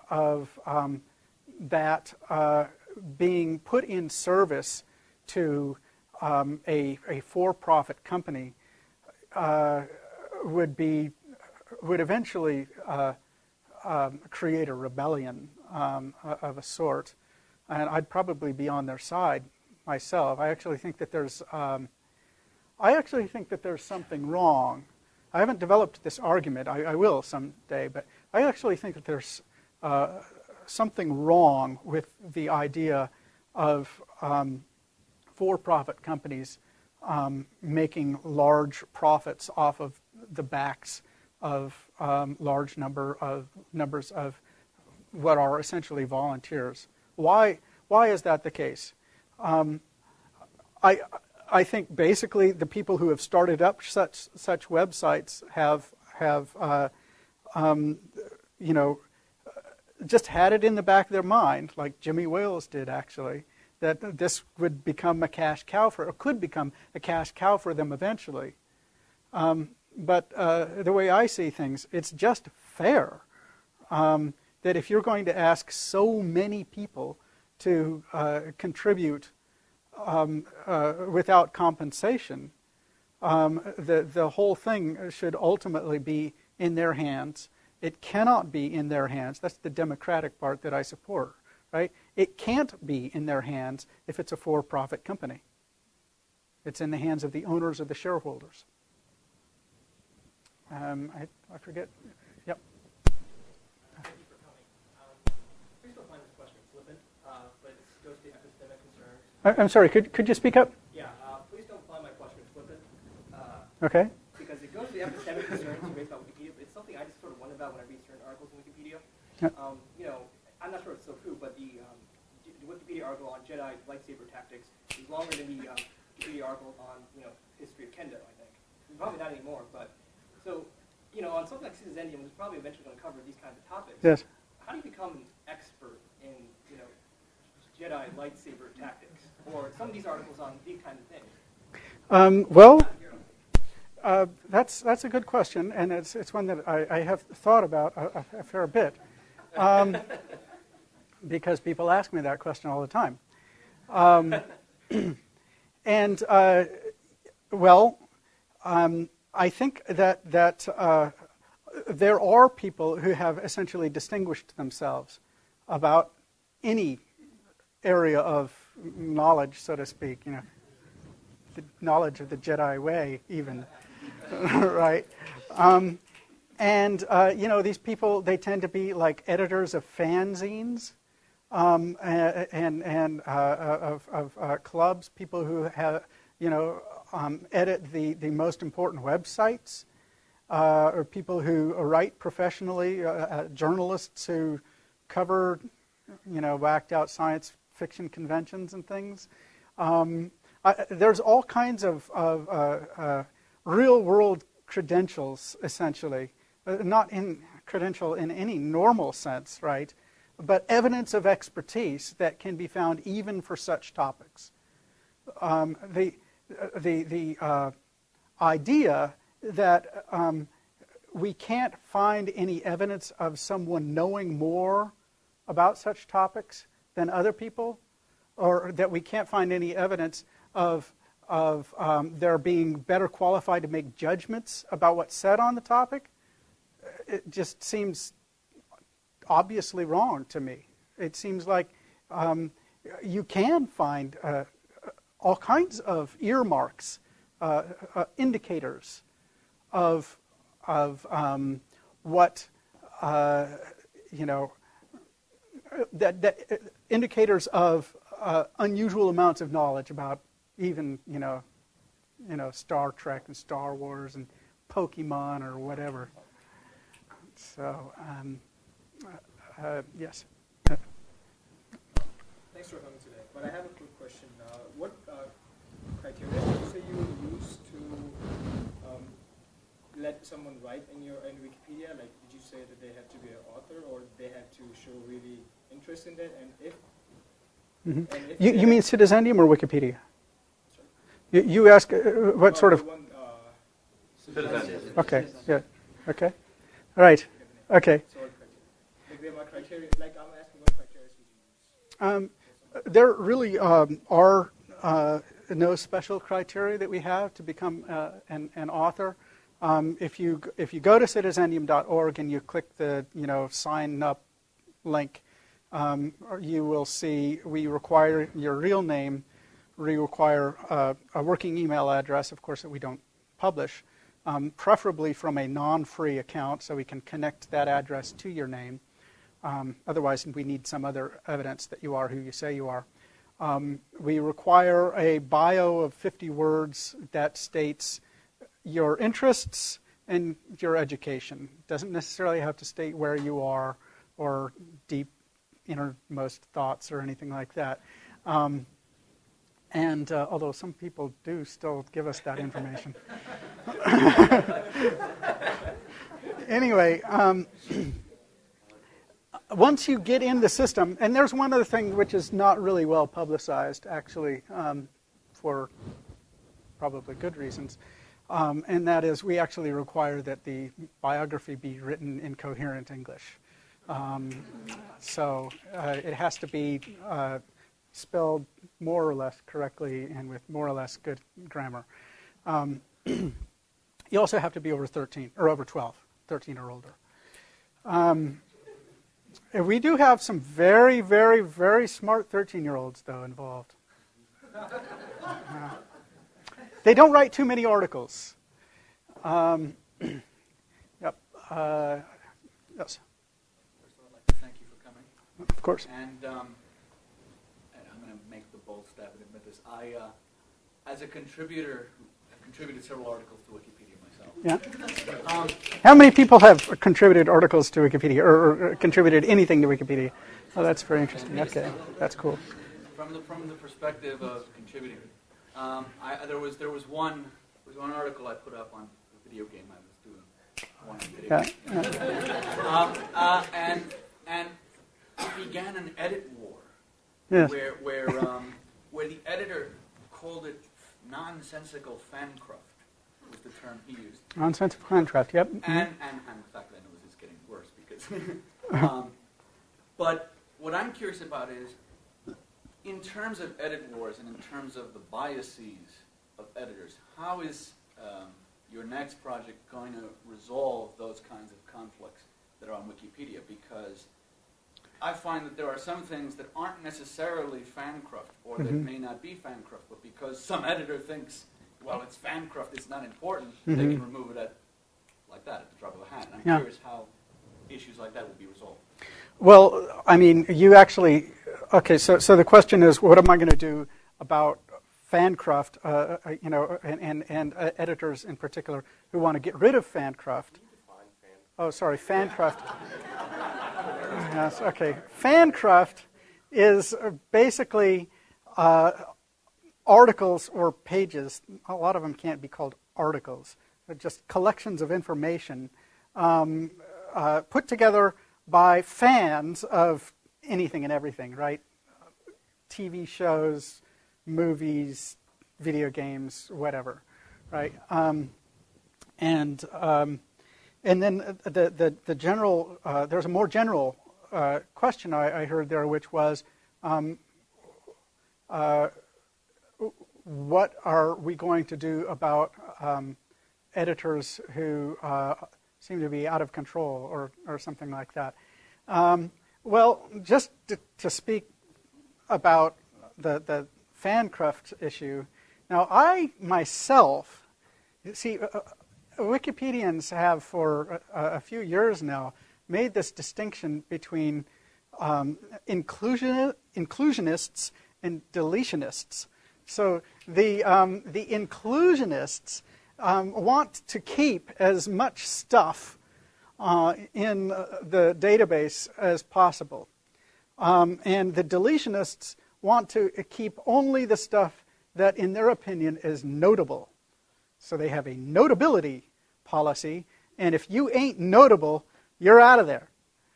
that being put in service to a for-profit company would eventually create a rebellion of a sort, and I'd probably be on their side myself. I actually think that there's something wrong. I haven't developed this argument. I will someday, but I actually think that there's something wrong with the idea of for-profit companies making large profits off of the backs of large numbers of what are essentially volunteers. Why is that the case? I think basically the people who have started up such websites have just had it in the back of their mind, like Jimmy Wales did actually, that this would become a cash cow could become a cash cow for them eventually. But the way I see things, it's just fair. that if you're going to ask so many people to contribute without compensation, the whole thing should ultimately be in their hands. It cannot be in their hands. That's the democratic part that I support, right? It can't be in their hands if it's a for-profit company. It's in the hands of the owners or the shareholders. I forget. Yep. Thank you for coming. Please don't find this question flippant, but it goes to the epistemic concerns. I'm sorry, could you speak up? Yeah, please don't find my question flippant. Okay. Because it goes to the epistemic concerns you raised about Wikipedia, but it's something I just sort of wonder about when I read certain articles in Wikipedia. Yep. I'm not sure it's so true, but the Wikipedia article on Jedi lightsaber tactics is longer than the Wikipedia article on, history of Kendo, I think. Probably not anymore, but so, on something like Citizendium, it's probably eventually going to cover these kinds of topics. Yes. How do you become an expert in, Jedi lightsaber tactics, or some of these articles on these kinds of things? That's a good question, and it's one that I have thought about a fair bit, because people ask me that question all the time. I think that there are people who have essentially distinguished themselves about any area of knowledge, so to speak, the knowledge of the Jedi way, even, right? These people, they tend to be like editors of fanzines and of clubs, people who have, edit the most important websites, or people who write professionally, journalists who cover, whacked out science fiction conventions and things. There's all kinds of real-world credentials, essentially, not in credential in any normal sense, right? But evidence of expertise that can be found even for such topics. The idea that we can't find any evidence of someone knowing more about such topics than other people, or that we can't find any evidence of their being better qualified to make judgments about what's said on the topic, it just seems obviously wrong to me. It seems like you can find all kinds of earmarks, indicators of what that indicators of unusual amounts of knowledge about even Star Trek and Star Wars and Pokemon or whatever. So yes. Thanks for coming today. But I have a quick question. What criteria did you say you would use to let someone write in Wikipedia? Like, did you say that they had to be an author, or they had to show really interest in that? And if You mean Citizendium or Wikipedia? You ask what sort of... Citizendium. Okay, yeah. Okay. All right. Okay. Like, my criteria, like I'm asking what criteria would you use? There really are no special criteria that we have to become an author. If you go to citizendium.org and you click the sign up link, you will see we require your real name. We require a working email address, of course, that we don't publish, preferably from a non-free account, so we can connect that address to your name. Otherwise, we need some other evidence that you are who you say you are. We require a bio of 50 words that states your interests and your education. It doesn't necessarily have to state where you are or deep innermost thoughts or anything like that. Although some people do still give us that information. Anyway, once you get in the system, and there's one other thing which is not really well publicized, actually, for probably good reasons, and that is we actually require that the biography be written in coherent English. So it has to be spelled more or less correctly and with more or less good grammar. You also have to be over 13 or over 12, 13 or older. And we do have some very, very, very smart 13-year-olds, though, involved. They don't write too many articles. Yep. Yes. First of all, I'd like to thank you for coming. Of course. And I'm going to make the bold stab and admit this. I, as a contributor, have contributed several articles to Wikipedia myself. Yeah. How many people have contributed articles to Wikipedia or contributed anything to Wikipedia? Oh, that's very interesting. Okay, that's cool. From the perspective of contributing, there was one article I put up on a video game I was doing. One video game. And it began an edit war. Yes. Where the editor called it nonsensical fancraft was the term he used. Nonsensical fancraft, yep. And the fact that I know this is getting worse because. But what I'm curious about is, in terms of edit wars and in terms of the biases of editors, how is your next project going to resolve those kinds of conflicts that are on Wikipedia? Because I find that there are some things that aren't necessarily fancraft, or that may not be fancraft, but because some editor thinks, well, it's fancraft, it's not important, they can remove it like that, at the drop of a hat. And I'm curious how issues like that will be resolved. Well, I mean, you actually, okay, so the question is, what am I going to do about fancraft, and editors in particular who want to get rid of fancraft? Oh, sorry, fancraft. Yes, okay. Fancraft is basically articles or pages. A lot of them can't be called articles. They're just collections of information put together by fans of anything and everything, right? TV shows, movies, video games, whatever, right? And then the general, there's a more general question I heard there, which was, what are we going to do about editors who seem to be out of control or something like that? Well, just to speak about the fancraft issue, now I myself, see, Wikipedians have for a few years now made this distinction between inclusionists and deletionists. So the inclusionists want to keep as much stuff in the database as possible. And the deletionists want to keep only the stuff that, in their opinion, is notable. So they have a notability policy, and if you ain't notable, you're out of there.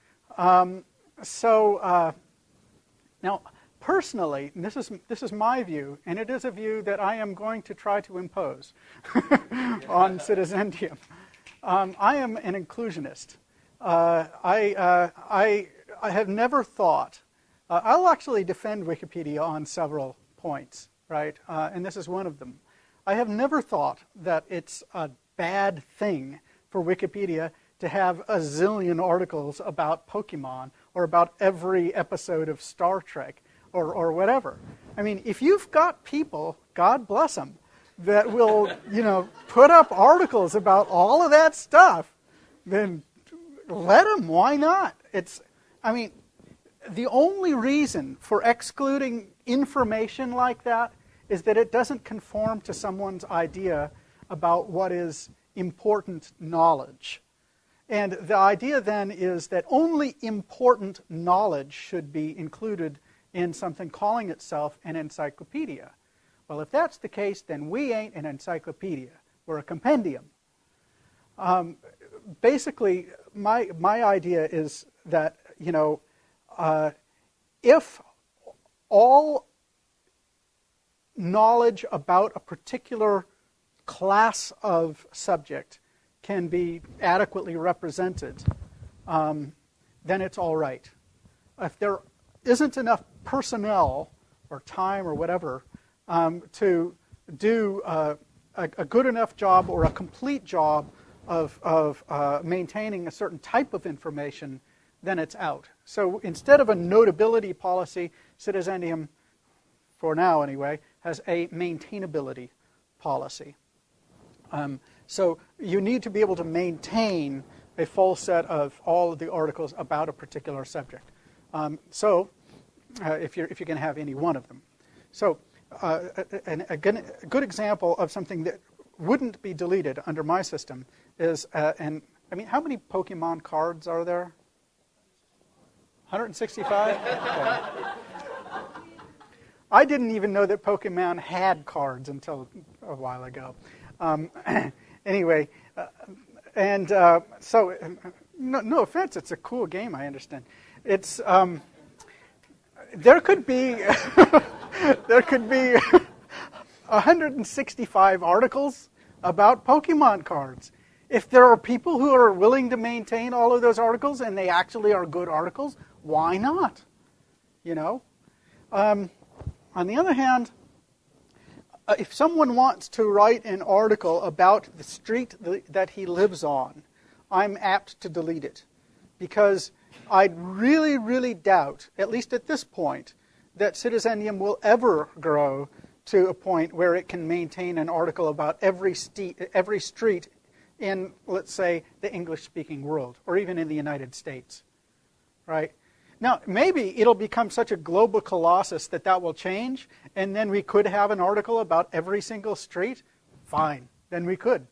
Now, personally, and this is my view, and it is a view that I am going to try to impose on Citizendium. I am an inclusionist. I have never thought. I'll actually defend Wikipedia on several points, right? And this is one of them. I have never thought that it's a bad thing for Wikipedia to have a zillion articles about Pokemon or about every episode of Star Trek or whatever. I mean, if you've got people, God bless them, that will, put up articles about all of that stuff, then let them. Why not? The only reason for excluding information like that is that it doesn't conform to someone's idea about what is important knowledge. And the idea then is that only important knowledge should be included in something calling itself an encyclopedia. Well, if that's the case, then we ain't an encyclopedia. We're a compendium. Basically, my idea is that, if all knowledge about a particular class of subject can be adequately represented, then it's all right. If there isn't enough personnel or time or whatever to do a good enough job or a complete job of maintaining a certain type of information, then it's out. So instead of a notability policy, Citizendium, for now anyway, has a maintainability policy. So you need to be able to maintain a full set of all of the articles about a particular subject. If you're going to have any one of them. So a good example of something that wouldn't be deleted under my system is, how many Pokemon cards are there? 165? Okay. I didn't even know that Pokemon had cards until a while ago. Anyway, no offense, it's a cool game, I understand. It's there could be 165 articles about Pokemon cards. If there are people who are willing to maintain all of those articles and they actually are good articles, why not? On the other hand, if someone wants to write an article about the street that he lives on, I'm apt to delete it, because I really, really doubt, at least at this point, that Citizendium will ever grow to a point where it can maintain an article about every street in, let's say, the English-speaking world, or even in the United States, right? Now, maybe it'll become such a global colossus that will change, and then we could have an article about every single street. Fine, then we could.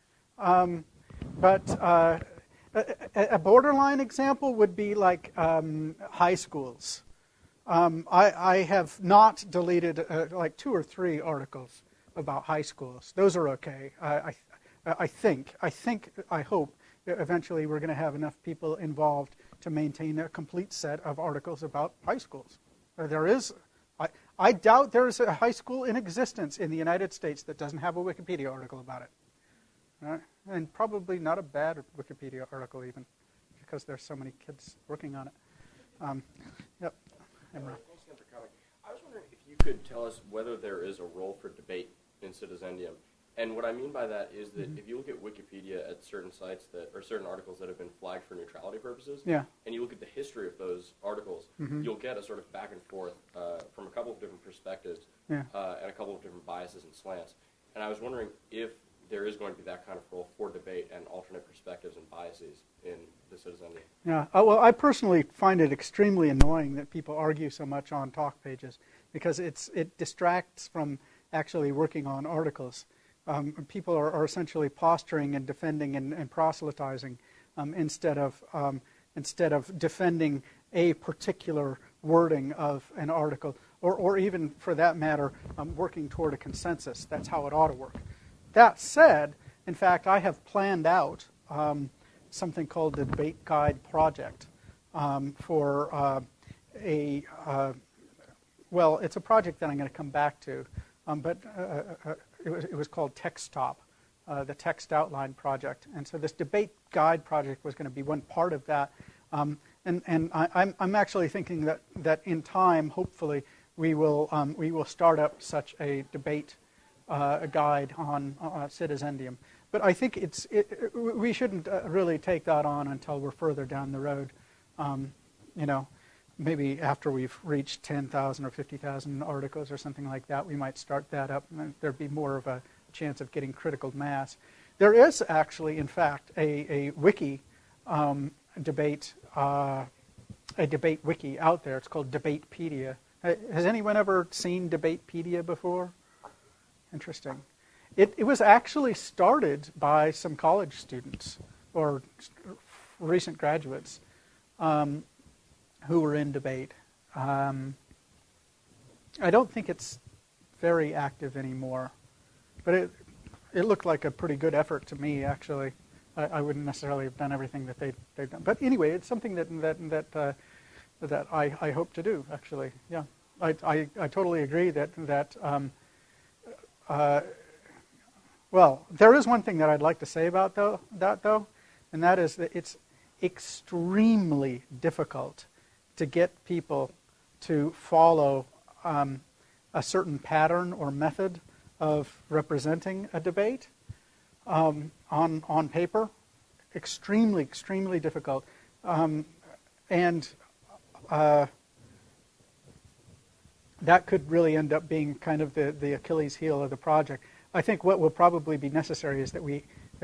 But a borderline example would be like high schools. I have not deleted like 2 or 3 articles about high schools. Those are okay. I hope that eventually we're going to have enough people involved to maintain a complete set of articles about high schools. I doubt there is a high school in existence in the United States that doesn't have a Wikipedia article about it. And probably not a bad Wikipedia article even, because there's so many kids working on it. Yep. Thanks again for coming. I was wondering if you could tell us whether there is a role for debate in Citizendium. And what I mean by that is that if you look at Wikipedia at certain sites or certain articles that have been flagged for neutrality purposes, and you look at the history of those articles, you'll get a sort of back and forth from a couple of different perspectives and a couple of different biases and slants. And I was wondering if there is going to be that kind of role for debate and alternate perspectives and biases in the Citizendium. Yeah, well, I personally find it extremely annoying that people argue so much on talk pages, because it distracts from actually working on articles. People are essentially posturing and defending and proselytizing instead of defending a particular wording of an article, or even, for that matter, working toward a consensus. That's how it ought to work. That said, in fact, I have planned out something called the Debate Guide Project for well, it's a project that I'm going to come back to, but it was called TextTop, the Text Outline Project. And so this Debate Guide Project was going to be one part of that. And I'm actually thinking that in time, hopefully, we will start up such a debate guide on Citizendium. But I think we shouldn't really take that on until we're further down the road. Maybe after we've reached 10,000 or 50,000 articles or something like that, we might start that up, and there'd be more of a chance of getting critical mass. There is actually, in fact, a wiki debate, a debate wiki out there. It's called Debatepedia. Has anyone ever seen Debatepedia before? Interesting. It was actually started by some college students or recent graduates who were in debate. I don't think it's very active anymore, but it looked like a pretty good effort to me, actually. I wouldn't necessarily have done everything that they've done, but anyway, it's something that I hope to do, actually. Yeah, I totally agree that well, there is one thing that I'd like to say about that though, and that is that extremely difficult to get people to follow a certain pattern or method of representing a debate on paper. Extremely, extremely difficult. And that could really end up being kind of the Achilles heel of the project. I think what will probably be necessary is that we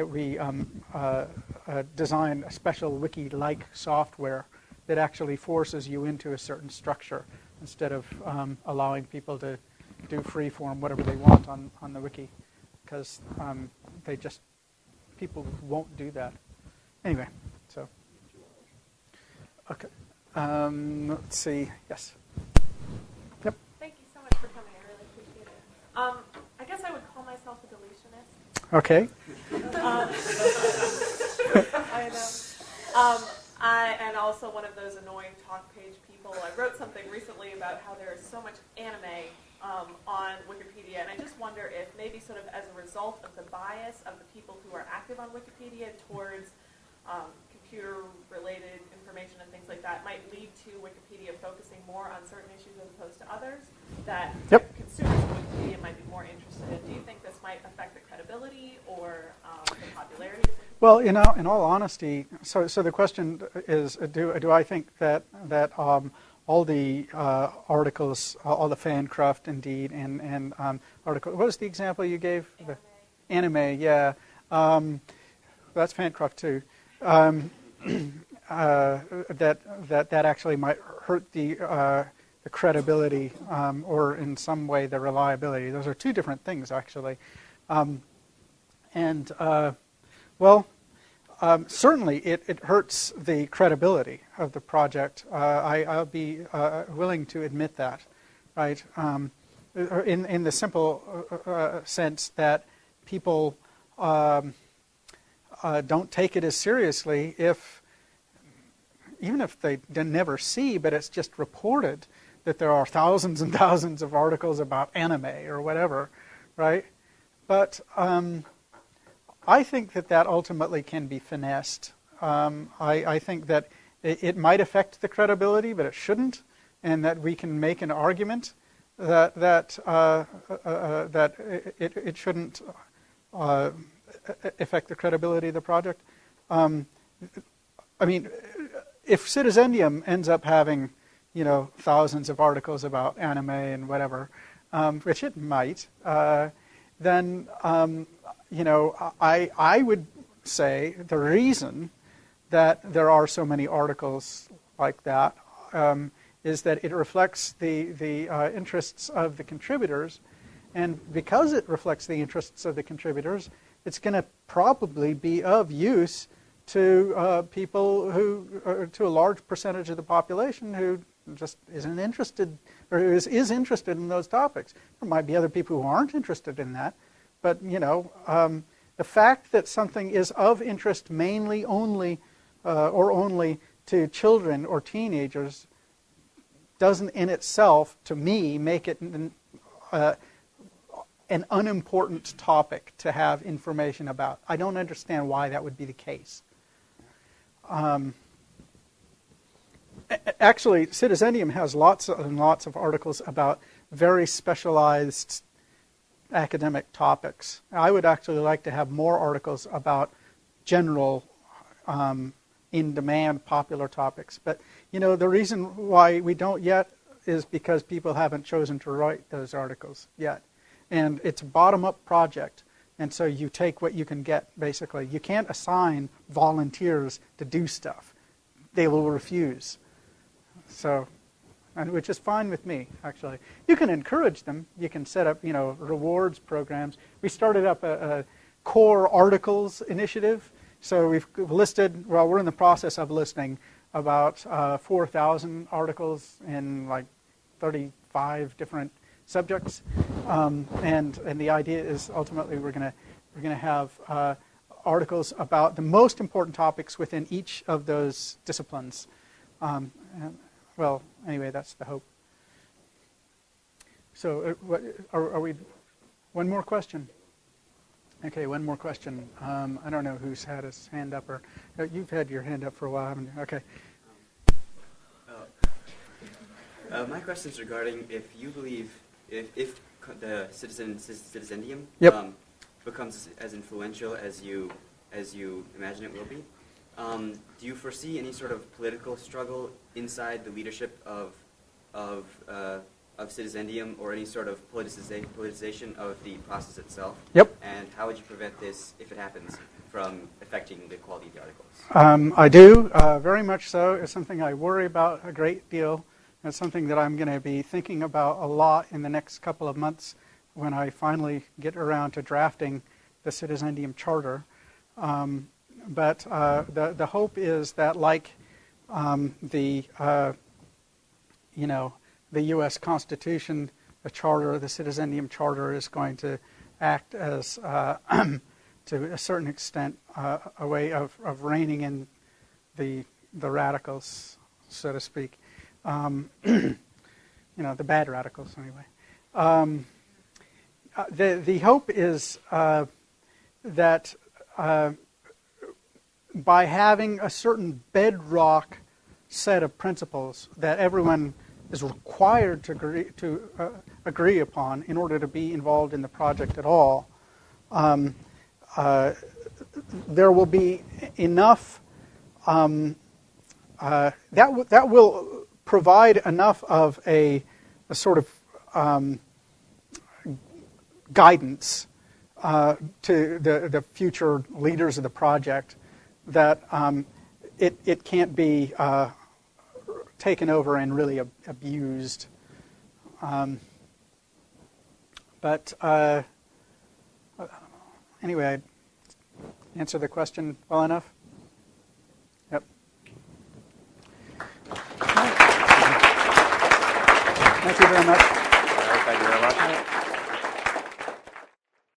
design a special wiki-like software that actually forces you into a certain structure instead of allowing people to do free-form whatever they want on the wiki, because people won't do that. Anyway, so okay. Let's see. Yes. Yep. Thank you so much for coming. I really appreciate it. I guess I would call myself a deletionist. Okay. I know. And also one of those annoying talk page people. I wrote something recently about how there is so much anime on Wikipedia, and I just wonder if maybe sort of as a result of the bias of the people who are active on Wikipedia towards computer-related information and things like that might lead to Wikipedia focusing more on certain issues as opposed to others that consumers of Wikipedia might be more interested in. Do you think this might affect the credibility or the popularity? Well, in all honesty, so the question is, do I think that all the articles, all the Fancraft, indeed, and article. What was the example you gave? Anime. Anime, yeah. That's Fancraft too. That actually might hurt the credibility or in some way the reliability. Those are two different things, actually. Certainly it hurts the credibility of the project. I'll be willing to admit that, right? In the simple sense that people don't take it as seriously even if they never see, but it's just reported that there are thousands and thousands of articles about anime or whatever, right? But I think that ultimately can be finessed. I think that it might affect the credibility, but it shouldn't, and that we can make an argument that it shouldn't affect the credibility of the project. I mean, if Citizendium ends up having, thousands of articles about anime and whatever, which it might, then I would say the reason that there are so many articles like that is that it reflects the interests of the contributors, and because it reflects the interests of the contributors, it's going to probably be of use to people to a large percentage of the population who just isn't interested or is interested in those topics. There might be other people who aren't interested in that, but the fact that something is of interest mainly only to children or teenagers doesn't in itself, to me, make it an unimportant topic to have information about. I don't understand why that would be the case. Actually, Citizendium has lots and lots of articles about very specialized academic topics. I would actually like to have more articles about general, in-demand, popular topics. But, the reason why we don't yet is because people haven't chosen to write those articles yet. And it's a bottom-up project. And so you take what you can get, basically. You can't assign volunteers to do stuff. They will refuse. So, which is fine with me, actually. You can encourage them. You can set up, rewards programs. We started up a core articles initiative. So we've listed, we're in the process of listing about 4,000 articles in like 35 different subjects. And the idea is ultimately we're going to have articles about the most important topics within each of those disciplines. Well, anyway, that's the hope. So, are we? One more question. Okay, one more question. I don't know who's had his hand up, or you've had your hand up for a while, haven't you? Okay. My question is regarding if you believe if the citizendium Yep. Becomes as influential as you imagine it will be. Do you foresee any sort of political struggle inside the leadership of citizendium, or any sort of politicization of the process itself? Yep. And how would you prevent this, if it happens, from affecting the quality of the articles? I do, very much so. It's something I worry about a great deal. It's something that I'm going to be thinking about a lot in the next couple of months when I finally get around to drafting the Citizendium Charter. But the hope is that, like the U.S. Constitution, the Charter, the Citizendium Charter is going to act as, to a certain extent, a way of reining in the radicals, so to speak. The bad radicals, anyway. The hope is that by having a certain bedrock set of principles that everyone is required to agree upon in order to be involved in the project at all, there will be enough that will provide enough of a sort of guidance to the future leaders of the project that it can't be taken over and really abused. But anyway, I answered the question well enough? Yep. Thank you very much. Thank you very much.